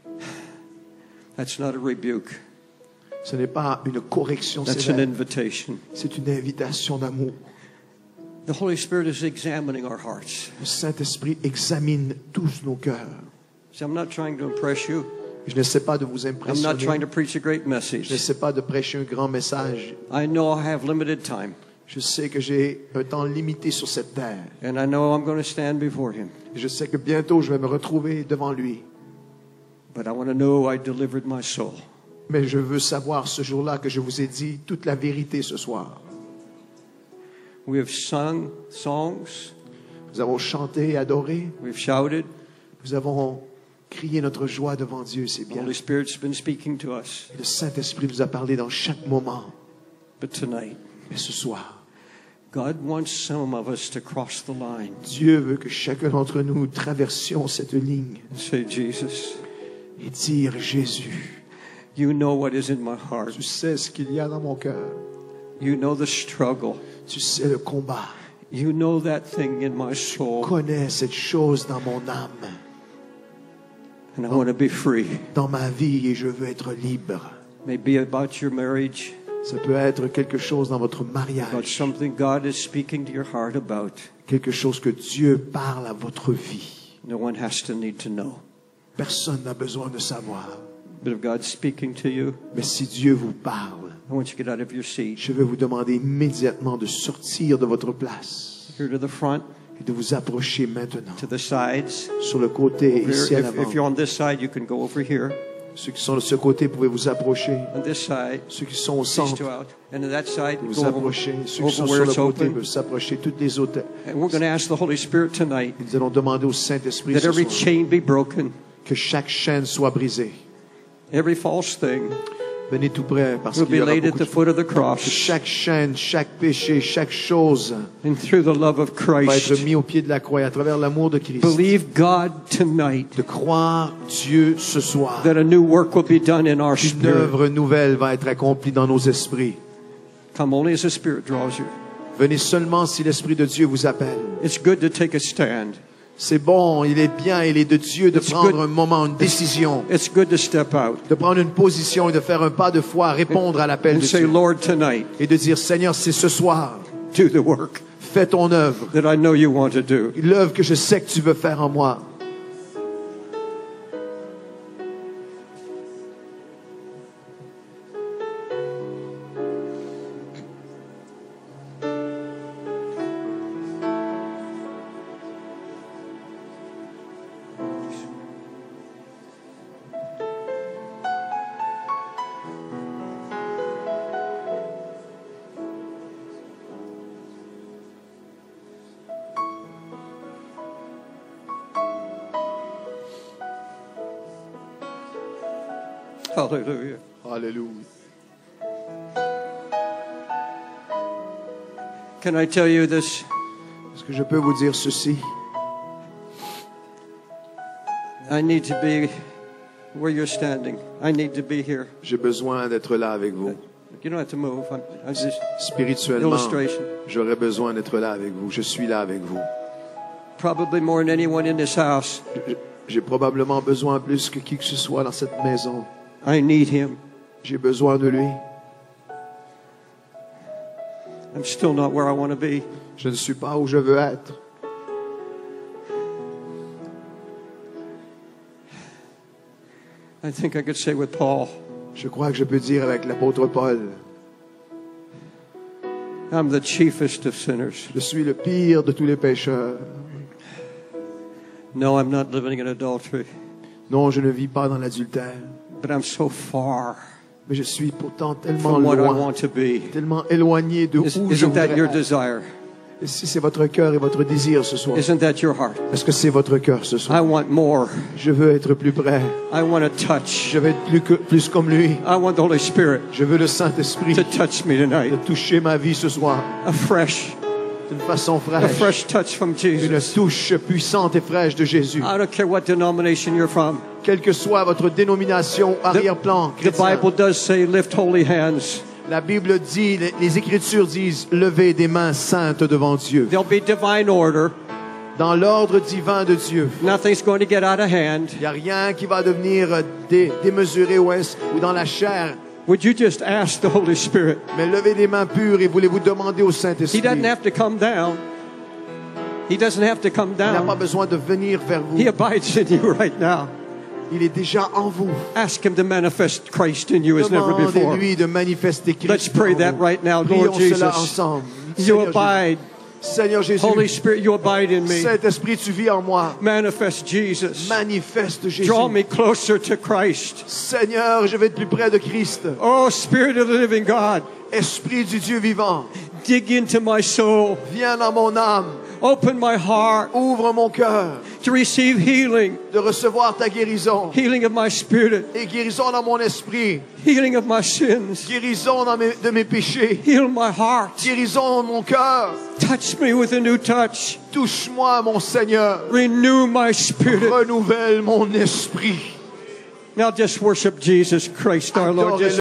[SPEAKER 3] That's not a rebuke.
[SPEAKER 4] Ce n'est pas une correction
[SPEAKER 3] That's an
[SPEAKER 4] sévère,
[SPEAKER 3] invitation.
[SPEAKER 4] c'est une invitation d'amour.
[SPEAKER 3] The Holy Spirit is examining our hearts.
[SPEAKER 4] Le Saint-Esprit examine tous nos cœurs.
[SPEAKER 3] See, I'm not trying to impress you.
[SPEAKER 4] Je n'essaie pas de vous
[SPEAKER 3] I'm not
[SPEAKER 4] impressionner.
[SPEAKER 3] trying to preach a great
[SPEAKER 4] Je
[SPEAKER 3] message.
[SPEAKER 4] n'essaie pas de prêcher un grand message.
[SPEAKER 3] I know I have limited time,
[SPEAKER 4] Je sais que j'ai un temps limité sur cette terre.
[SPEAKER 3] and I know I'm going to stand before him.
[SPEAKER 4] Je sais que bientôt je vais me retrouver devant lui.
[SPEAKER 3] But I want to know I delivered my soul.
[SPEAKER 4] Mais je veux savoir ce jour-là que je vous ai dit toute la vérité ce soir.
[SPEAKER 3] We have sung songs.
[SPEAKER 4] Nous avons chanté et adoré.
[SPEAKER 3] We've shouted.
[SPEAKER 4] Nous avons crié notre joie devant Dieu, c'est
[SPEAKER 3] The
[SPEAKER 4] bien.
[SPEAKER 3] Holy Spirit's been speaking to us.
[SPEAKER 4] Le Saint-Esprit nous a parlé dans chaque moment.
[SPEAKER 3] But tonight,
[SPEAKER 4] Mais ce soir,
[SPEAKER 3] God wants some of us to cross the line
[SPEAKER 4] Dieu veut que chacun d'entre nous traversions cette ligne
[SPEAKER 3] and say, Jesus,
[SPEAKER 4] et dire, Jésus,
[SPEAKER 3] you know what is in my heart.
[SPEAKER 4] tu sais ce qu'il y a dans mon cœur.
[SPEAKER 3] You know the struggle.
[SPEAKER 4] Tu sais le combat.
[SPEAKER 3] You know that thing in my soul.
[SPEAKER 4] Connais cette chose dans mon âme,
[SPEAKER 3] And I want to be free.
[SPEAKER 4] dans ma vie, et je veux être libre.
[SPEAKER 3] Maybe about your marriage,
[SPEAKER 4] Ça peut être quelque chose dans votre
[SPEAKER 3] about
[SPEAKER 4] mariage,
[SPEAKER 3] something God is speaking to your heart about.
[SPEAKER 4] quelque chose que Dieu parle à votre vie.
[SPEAKER 3] No one has to need to know.
[SPEAKER 4] Personne n'a besoin de savoir.
[SPEAKER 3] But if God's speaking to you,
[SPEAKER 4] Mais si Dieu vous parle,
[SPEAKER 3] I want you to get out of your seat.
[SPEAKER 4] je vais vous demander immédiatement de sortir de votre place
[SPEAKER 3] Here to the front,
[SPEAKER 4] et de vous approcher maintenant.
[SPEAKER 3] to the sides.
[SPEAKER 4] Sur le côté,
[SPEAKER 3] Here,
[SPEAKER 4] ici à l'avant.
[SPEAKER 3] if you're on this side, you can go over here.
[SPEAKER 4] Ceux qui sont de ce côté, pouvez vous approcher.
[SPEAKER 3] On this side,
[SPEAKER 4] Ceux qui sont au
[SPEAKER 3] these
[SPEAKER 4] centre,
[SPEAKER 3] two out. And on that side,
[SPEAKER 4] vous
[SPEAKER 3] go over,
[SPEAKER 4] approcher. Ceux qui sont
[SPEAKER 3] over where
[SPEAKER 4] sur le
[SPEAKER 3] it's
[SPEAKER 4] côté
[SPEAKER 3] open.
[SPEAKER 4] peuvent s'approcher. Toutes les autres.
[SPEAKER 3] And we're going to ask the Holy Spirit tonight
[SPEAKER 4] Et nous allons demander au Saint-Esprit
[SPEAKER 3] that
[SPEAKER 4] ce
[SPEAKER 3] every
[SPEAKER 4] soir
[SPEAKER 3] chain be broken,
[SPEAKER 4] que chaque chaîne soit brisée.
[SPEAKER 3] every false thing
[SPEAKER 4] Venez tout près parce
[SPEAKER 3] will
[SPEAKER 4] qu'il y
[SPEAKER 3] be
[SPEAKER 4] aura
[SPEAKER 3] laid at
[SPEAKER 4] beaucoup
[SPEAKER 3] the
[SPEAKER 4] de...
[SPEAKER 3] foot of the
[SPEAKER 4] Que
[SPEAKER 3] cross.
[SPEAKER 4] chaque chaîne, chaque péché, chaque chose
[SPEAKER 3] And through the love of
[SPEAKER 4] va
[SPEAKER 3] Christ,
[SPEAKER 4] être mis au pied de la croix et à travers l'amour de Christ.
[SPEAKER 3] believe God tonight
[SPEAKER 4] De croire Dieu ce soir.
[SPEAKER 3] that a new work will be done in our
[SPEAKER 4] Une
[SPEAKER 3] spirit.
[SPEAKER 4] œuvre nouvelle va être accomplie dans nos esprits.
[SPEAKER 3] Come only as the Spirit draws you.
[SPEAKER 4] Venez seulement si l'Esprit de Dieu vous appelle.
[SPEAKER 3] It's good to take a stand.
[SPEAKER 4] C'est bon, il est bien, il est de Dieu de
[SPEAKER 3] It's
[SPEAKER 4] prendre
[SPEAKER 3] good.
[SPEAKER 4] un moment, une décision,
[SPEAKER 3] It's good to step out
[SPEAKER 4] de prendre une position et de faire un pas de foi, répondre à l'appel
[SPEAKER 3] and
[SPEAKER 4] de
[SPEAKER 3] say,
[SPEAKER 4] Dieu.
[SPEAKER 3] Lord, tonight,
[SPEAKER 4] Et de dire, Seigneur, c'est ce soir,
[SPEAKER 3] do the work
[SPEAKER 4] fais ton œuvre,
[SPEAKER 3] that I know you want to do.
[SPEAKER 4] l'œuvre que je sais que tu veux faire en moi.
[SPEAKER 3] Hallelujah.
[SPEAKER 4] Alléluia.
[SPEAKER 3] Can I tell you this?
[SPEAKER 4] Est-ce que je peux vous dire ceci?
[SPEAKER 3] I need to be where you're standing. I need to be here.
[SPEAKER 4] J'ai besoin d'être là avec vous.
[SPEAKER 3] You don't have to move. I'm just
[SPEAKER 4] Spirituellement,
[SPEAKER 3] illustration.
[SPEAKER 4] j'aurais besoin d'être là avec vous. Je suis là avec vous.
[SPEAKER 3] Probably more than anyone in this house.
[SPEAKER 4] J'ai probablement besoin plus que qui que ce soit dans cette maison.
[SPEAKER 3] I need him.
[SPEAKER 4] J'ai besoin de lui.
[SPEAKER 3] I'm still not where I want to be.
[SPEAKER 4] Je ne suis pas où je veux être.
[SPEAKER 3] I think I could say with Paul,
[SPEAKER 4] Je crois que je peux dire avec l'apôtre Paul,
[SPEAKER 3] I'm the chiefest of sinners.
[SPEAKER 4] je suis le pire de tous les pécheurs.
[SPEAKER 3] No, I'm not living in adultery,
[SPEAKER 4] Non, je ne vis pas dans l'adultère,
[SPEAKER 3] but I'm so far
[SPEAKER 4] mais je suis pourtant tellement
[SPEAKER 3] from what I
[SPEAKER 4] loin,
[SPEAKER 3] want to be.
[SPEAKER 4] tellement éloigné de où je
[SPEAKER 3] Isn't that
[SPEAKER 4] voudrais
[SPEAKER 3] your
[SPEAKER 4] être.
[SPEAKER 3] desire?
[SPEAKER 4] Et si c'est votre cœur et votre désir ce soir,
[SPEAKER 3] Isn't that your heart?
[SPEAKER 4] est-ce que c'est votre cœur ce
[SPEAKER 3] I
[SPEAKER 4] soir?
[SPEAKER 3] want more.
[SPEAKER 4] Je veux être plus près.
[SPEAKER 3] I want to touch.
[SPEAKER 4] Je veux être plus comme lui.
[SPEAKER 3] I want the Holy Spirit
[SPEAKER 4] Je veux le Saint-Esprit
[SPEAKER 3] to touch me
[SPEAKER 4] de
[SPEAKER 3] tonight.
[SPEAKER 4] toucher ma vie ce soir
[SPEAKER 3] Afresh.
[SPEAKER 4] d'une façon
[SPEAKER 3] A
[SPEAKER 4] fraîche.
[SPEAKER 3] fresh touch from
[SPEAKER 4] Une
[SPEAKER 3] Jesus.
[SPEAKER 4] touche puissante et fraîche de Jésus.
[SPEAKER 3] I don't care what denomination you're from.
[SPEAKER 4] Quelle que soit votre dénomination, arrière-plan,
[SPEAKER 3] The
[SPEAKER 4] chrétien,
[SPEAKER 3] Bible does say lift holy hands.
[SPEAKER 4] la Bible dit, les Écritures disent, levez des mains saintes devant Dieu.
[SPEAKER 3] There'll be divine order.
[SPEAKER 4] Dans l'ordre divin de Dieu,
[SPEAKER 3] Nothing's going to get out of hand.
[SPEAKER 4] il n'y a rien qui va devenir démesuré ou dans la chair.
[SPEAKER 3] Would you just ask the Holy Spirit?
[SPEAKER 4] Mais levez des mains pures et voulez-vous demander au
[SPEAKER 3] He
[SPEAKER 4] Saint-Esprit.
[SPEAKER 3] doesn't have to come down. He doesn't have to come
[SPEAKER 4] Il n'a pas
[SPEAKER 3] down.
[SPEAKER 4] besoin de venir vers vous.
[SPEAKER 3] He abides in you right now.
[SPEAKER 4] Il est déjà en vous.
[SPEAKER 3] Ask Him to manifest Christ in you as never before.
[SPEAKER 4] Demandez-lui de manifester Christ.
[SPEAKER 3] Let's pray
[SPEAKER 4] en
[SPEAKER 3] that
[SPEAKER 4] vous.
[SPEAKER 3] right now,
[SPEAKER 4] Prions
[SPEAKER 3] Lord
[SPEAKER 4] cela
[SPEAKER 3] Jesus.
[SPEAKER 4] ensemble.
[SPEAKER 3] You
[SPEAKER 4] Seigneur
[SPEAKER 3] abide.
[SPEAKER 4] Jésus. Seigneur Jésus,
[SPEAKER 3] Holy Spirit, you abide in me.
[SPEAKER 4] Saint-Esprit, tu vis en moi.
[SPEAKER 3] Manifest Jesus.
[SPEAKER 4] Manifeste Jésus.
[SPEAKER 3] Draw me closer to Christ.
[SPEAKER 4] Seigneur, je vais être plus près de Christ.
[SPEAKER 3] Oh, Spirit of the living God,
[SPEAKER 4] Esprit du Dieu vivant,
[SPEAKER 3] dig into my soul.
[SPEAKER 4] viens dans mon âme.
[SPEAKER 3] Open my heart
[SPEAKER 4] Ouvre mon cœur
[SPEAKER 3] to receive healing.
[SPEAKER 4] de recevoir ta guérison.
[SPEAKER 3] Healing of my spirit.
[SPEAKER 4] Et guérison dans mon esprit.
[SPEAKER 3] Healing of my sins.
[SPEAKER 4] Guérison de mes péchés.
[SPEAKER 3] Heal my heart.
[SPEAKER 4] Guérison de mon cœur.
[SPEAKER 3] Touch me with a new touch.
[SPEAKER 4] Touche-moi, mon Seigneur.
[SPEAKER 3] Renew my spirit.
[SPEAKER 4] Renouvelle mon esprit.
[SPEAKER 3] Now just worship Jesus Christ our Lord.
[SPEAKER 4] Adorez-le.
[SPEAKER 3] Just